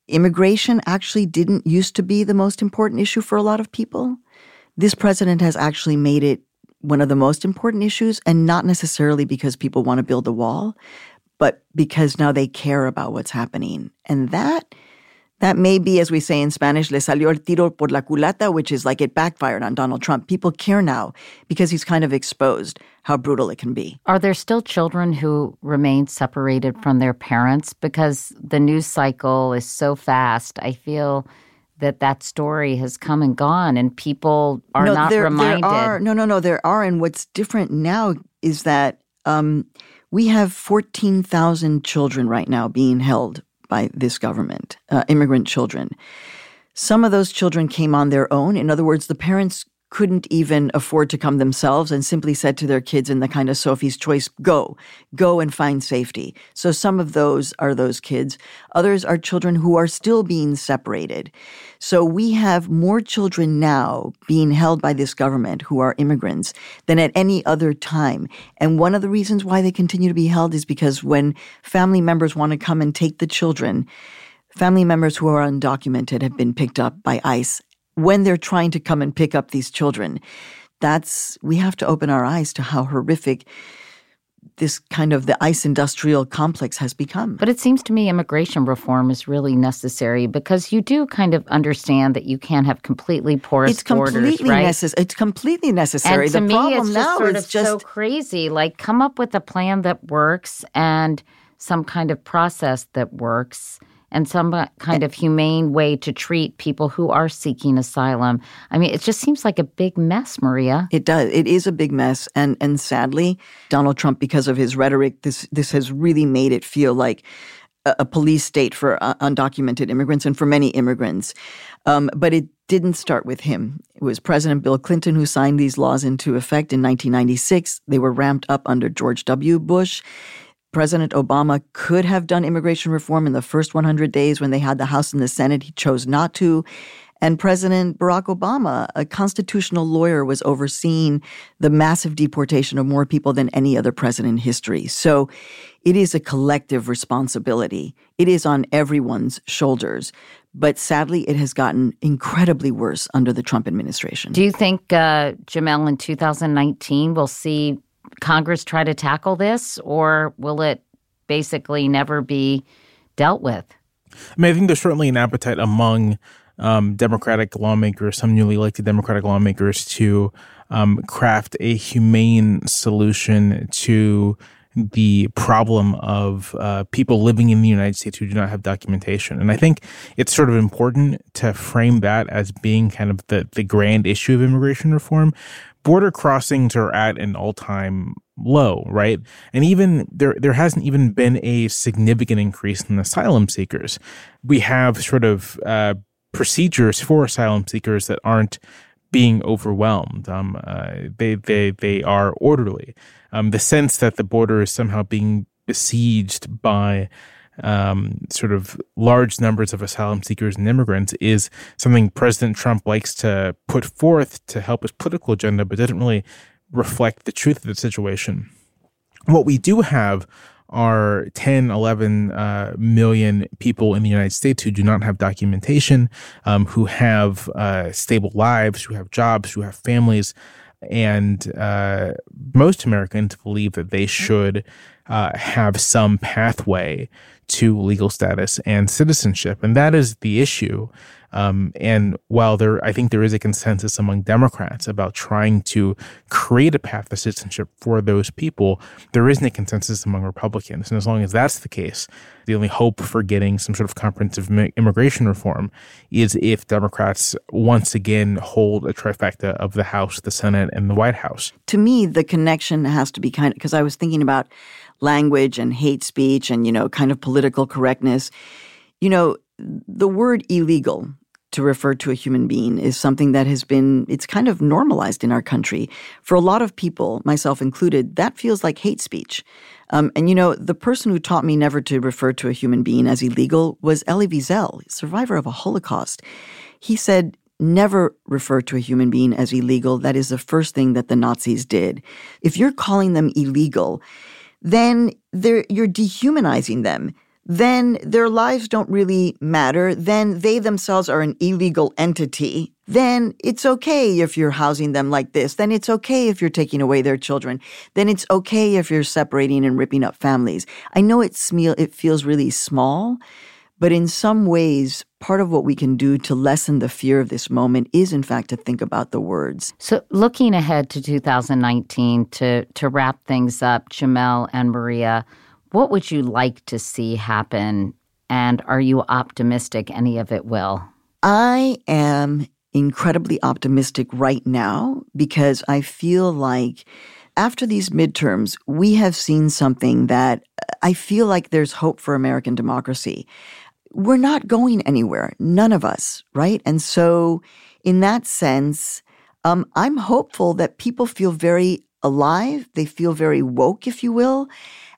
immigration actually didn't used to be the most important issue for a lot of people. This president has actually made it one of the most important issues, and not necessarily because people want to build a wall, but because now they care about what's happening. And that, that may be, as we say in Spanish, le salió el tiro por la culata, which is like it backfired on Donald Trump. People care now because he's kind of exposed how brutal it can be. Are there still children who remain separated from their parents? Because the news cycle is so fast. I feel that that story has come and gone, and people are no, not there, reminded. There are, no, no, no, there are. And what's different now is that um, we have fourteen thousand children right now being held by this government, uh, immigrant children. Some of those children came on their own. In other words, the parents couldn't even afford to come themselves and simply said to their kids in the kind of Sophie's Choice, go, go and find safety. So some of those are those kids. Others are children who are still being separated. So we have more children now being held by this government who are immigrants than at any other time. And one of the reasons why they continue to be held is because when family members want to come and take the children, family members who are undocumented have been picked up by ICE when they're trying to come and pick up these children. That's, we have to open our eyes to how horrific this kind of the ICE industrial complex has become. But it seems to me immigration reform is really necessary because you do kind of understand that you can't have completely porous it's completely borders, right? Necess- it's completely necessary. And to the me, problem it's just now sort is of just so crazy. Like, come up with a plan that works and some kind of process that works and some kind of humane way to treat people who are seeking asylum. I mean, it just seems like a big mess, Maria. It does. It is a big mess. And and sadly, Donald Trump, because of his rhetoric, this this has really made it feel like a, a police state for uh, undocumented immigrants and for many immigrants. Um, but it didn't start with him. It was President Bill Clinton who signed these laws into effect in nineteen ninety-six. They were ramped up under George W. Bush. President Obama could have done immigration reform in the first one hundred days when they had the House and the Senate. He chose not to. And President Barack Obama, a constitutional lawyer, was overseeing the massive deportation of more people than any other president in history. So it is a collective responsibility. It is on everyone's shoulders. But sadly, it has gotten incredibly worse under the Trump administration. Do you think, uh, Jamelle, in two thousand nineteen, we'll see Congress try to tackle this, or will it basically never be dealt with? I mean, I think there's certainly an appetite among um, Democratic lawmakers, some newly elected Democratic lawmakers, to um, craft a humane solution to the problem of uh, people living in the United States who do not have documentation. And I think it's sort of important to frame that as being kind of the, the grand issue of immigration reform. Border crossings are at an all-time low, right? And even there, there hasn't even been a significant increase in asylum seekers. We have sort of uh, procedures for asylum seekers that aren't being overwhelmed. Um, uh, they they they are orderly. Um, the sense that the border is somehow being besieged by um, sort of large numbers of asylum seekers and immigrants is something President Trump likes to put forth to help his political agenda, but doesn't really reflect the truth of the situation. What we do have are ten, eleven uh, million people in the United States who do not have documentation, um, who have uh, stable lives, who have jobs, who have families. And uh, most Americans believe that they should uh, have some pathway to legal status and citizenship. And that is the issue. Um, and while there, I think there is a consensus among Democrats about trying to create a path to citizenship for those people, there isn't a consensus among Republicans. And as long as that's the case, the only hope for getting some sort of comprehensive immigration reform is if Democrats once again hold a trifecta of the House, the Senate, and the White House. To me, the connection has to be kind of, because I was thinking about language and hate speech and, you know, kind of political correctness. You know, the word illegal to refer to a human being is something that has been, it's kind of normalized in our country. For a lot of people, myself included, that feels like hate speech. Um, and, you know, the person who taught me never to refer to a human being as illegal was Elie Wiesel, survivor of a Holocaust. He said, never refer to a human being as illegal. That is the first thing that the Nazis did. If you're calling them illegal, then they're, you're dehumanizing them. then their lives don't really matter. Then they themselves are an illegal entity. Then it's okay if you're housing them like this. Then it's okay if you're taking away their children. Then it's okay if you're separating and ripping up families. I know it's, it feels really small, but in some ways, part of what we can do to lessen the fear of this moment is, in fact, to think about the words. So looking ahead to two thousand nineteen, to, to wrap things up, Jamelle and Maria, what would you like to see happen? And are you optimistic any of it will? I am incredibly optimistic right now because I feel like after these midterms, we have seen something that I feel like there's hope for American democracy. We're not going anywhere, none of us, right? And so in that sense, um, I'm hopeful that people feel very alive. They feel very woke, if you will,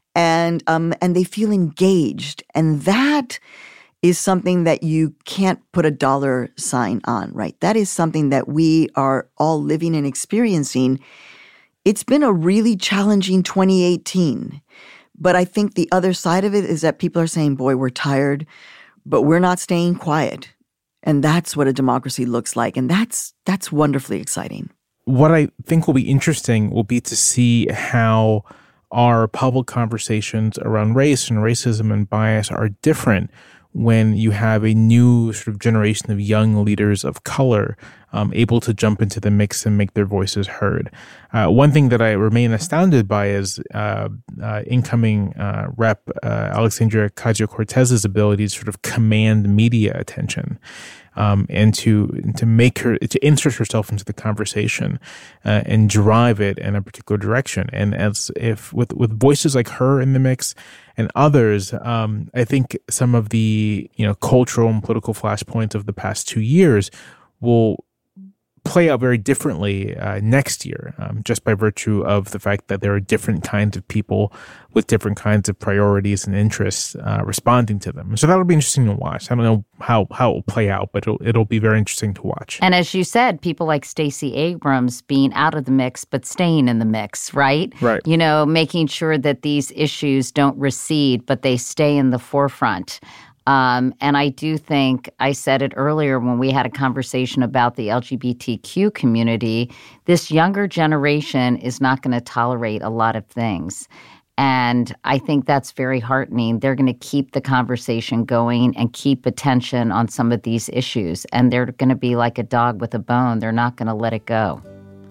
and um, and they feel engaged. And that is something that you can't put a dollar sign on, right? That is something that we are all living and experiencing. It's been a really challenging twenty eighteen. But I think the other side of it is that people are saying, boy, we're tired, but we're not staying quiet. And that's what a democracy looks like. And that's that's wonderfully exciting. What I think will be interesting will be to see how our public conversations around race and racism and bias are different when you have a new sort of generation of young leaders of color um, able to jump into the mix and make their voices heard. Uh, one thing that I remain astounded by is uh, uh, incoming uh, Rep uh, Alexandria Ocasio-Cortez's ability to sort of command media attention. Um, and to to make her to insert herself into the conversation uh, and drive it in a particular direction. And as if with with voices like her in the mix and others, um, I think some of the you know cultural and political flashpoints of the past two years will play out very differently uh, next year, um, just by virtue of the fact that there are different kinds of people with different kinds of priorities and interests uh, responding to them. So that'll be interesting to watch. I don't know how, how it will play out, but it'll, it'll be very interesting to watch. And as you said, people like Stacey Abrams being out of the mix, but staying in the mix, right? Right. You know, making sure that these issues don't recede, but they stay in the forefront. Um, and I do think, I said it earlier when we had a conversation about the L G B T Q community, this younger generation is not going to tolerate a lot of things. And I think that's very heartening. They're going to keep the conversation going and keep attention on some of these issues. And they're going to be like a dog with a bone. They're not going to let it go.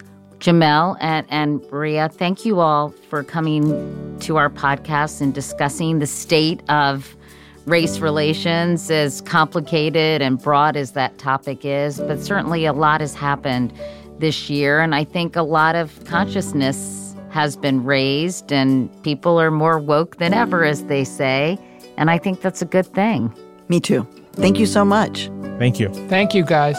Jamelle and, and Maria, thank you all for coming to our podcast and discussing the state of race relations, as complicated and broad as that topic is. But certainly a lot has happened this year. And I think a lot of consciousness has been raised and people are more woke than ever, as they say. And I think that's a good thing. Me too. Thank you so much. Thank you. Thank you, guys.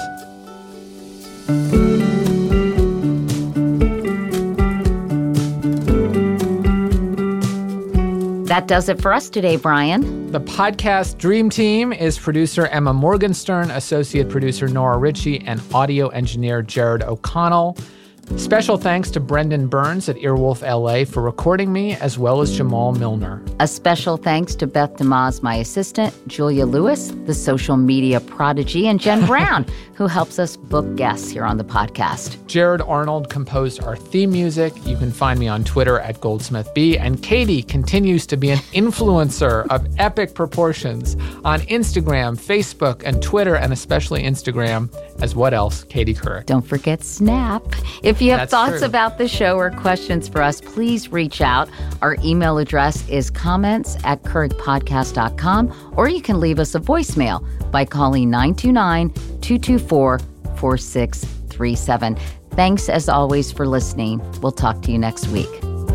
That does it for us today, Brian. The podcast Dream Team is producer Emma Morgenstern, associate producer Nora Ritchie, and audio engineer Jared O'Connell. Special thanks to Brendan Burns at Earwolf L A for recording me, as well as Jamal Milner. A special thanks to Beth DeMaz, my assistant, Julia Lewis, the social media prodigy, and Jen Brown, who helps us book guests here on the podcast. Jared Arnold composed our theme music. You can find me on Twitter at GoldsmithB. And Katie continues to be an influencer of epic proportions on Instagram, Facebook, and Twitter, and especially Instagram as what else? Katie Couric. Don't forget Snap. If you have That's thoughts true. about the show or questions for us, please reach out. Our email address is comments at couric podcast dot com, or you can leave us a voicemail by calling nine two nine, two two four, four six three seven. Thanks, as always, for listening. We'll talk to you next week.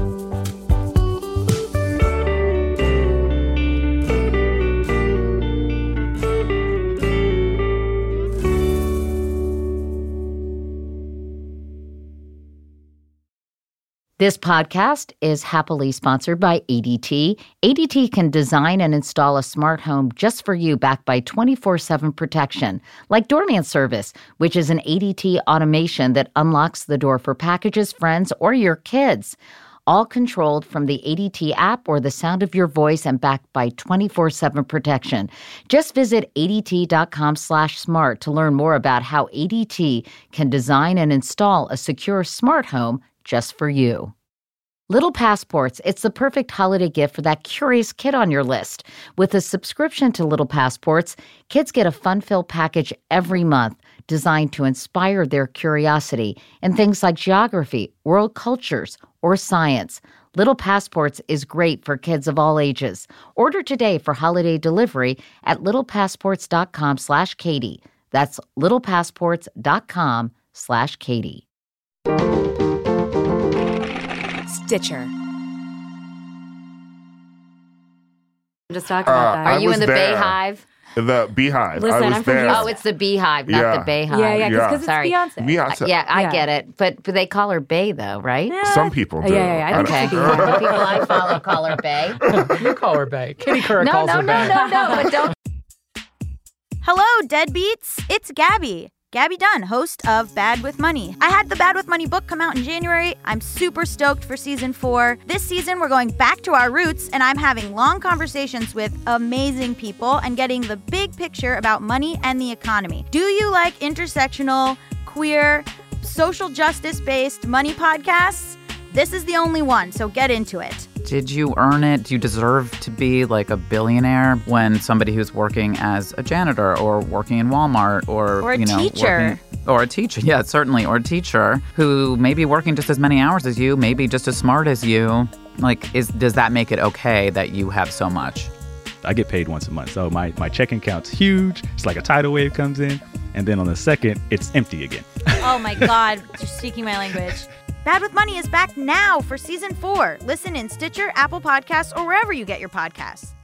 This podcast is happily sponsored by A D T. A D T can design and install a smart home just for you, backed by twenty-four seven protection, like Doorman Service, which is an A D T automation that unlocks the door for packages, friends, or your kids. all controlled from the A D T app or the sound of your voice and backed by twenty-four seven protection. Just visit A D T dot com slash smart to learn more about how A D T can design and install a secure smart home just for you. Little Passports, it's the perfect holiday gift for that curious kid on your list. With a subscription to Little Passports, kids get a fun-filled package every month designed to inspire their curiosity in things like geography, world cultures, or science. Little Passports is great for kids of all ages. Order today for holiday delivery at littlepassports.com slash Katie. That's littlepassports.com slash Katie. Stitcher. Just talking about that. Are you in the there. Bayhive? The Beehive. Listen, I was I'm from there. Oh, it's the Beehive, not Yeah. the Bayhive. Yeah, yeah, because it's Sorry. Beyonce. Beyonce. Yeah, I Yeah. get it. But, but they call her Bay, though, right? Some people Yeah, do. yeah, yeah. I think Okay. it's the The Beehive. people I follow call her Bay. You call her Bay. Kitty Couric No, calls no, her no, Bay. no, no, but don't. Hello, Deadbeats. It's Gabby. Gabby Dunn, host of Bad with Money. I had the Bad with Money book come out in January. I'm super stoked for season four. This season, we're going back to our roots, and I'm having long conversations with amazing people and getting the big picture about money and the economy. Do you like intersectional, queer, social justice-based money podcasts? This is the only one, so get into it. Did you earn it? Do you deserve to be like a billionaire when somebody who's working as a janitor or working in Walmart or, Or a you know, teacher. working- or a teacher, yeah, certainly, or a teacher who may be working just as many hours as you, maybe just as smart as you. Like, is does that make it okay that you have so much? I get paid once a month, so my, my checking account's huge. It's like a tidal wave comes in, and then on the second, it's empty again. Oh my God, you're speaking my language. Bad with Money is back now for season four. Listen in Stitcher, Apple Podcasts, or wherever you get your podcasts.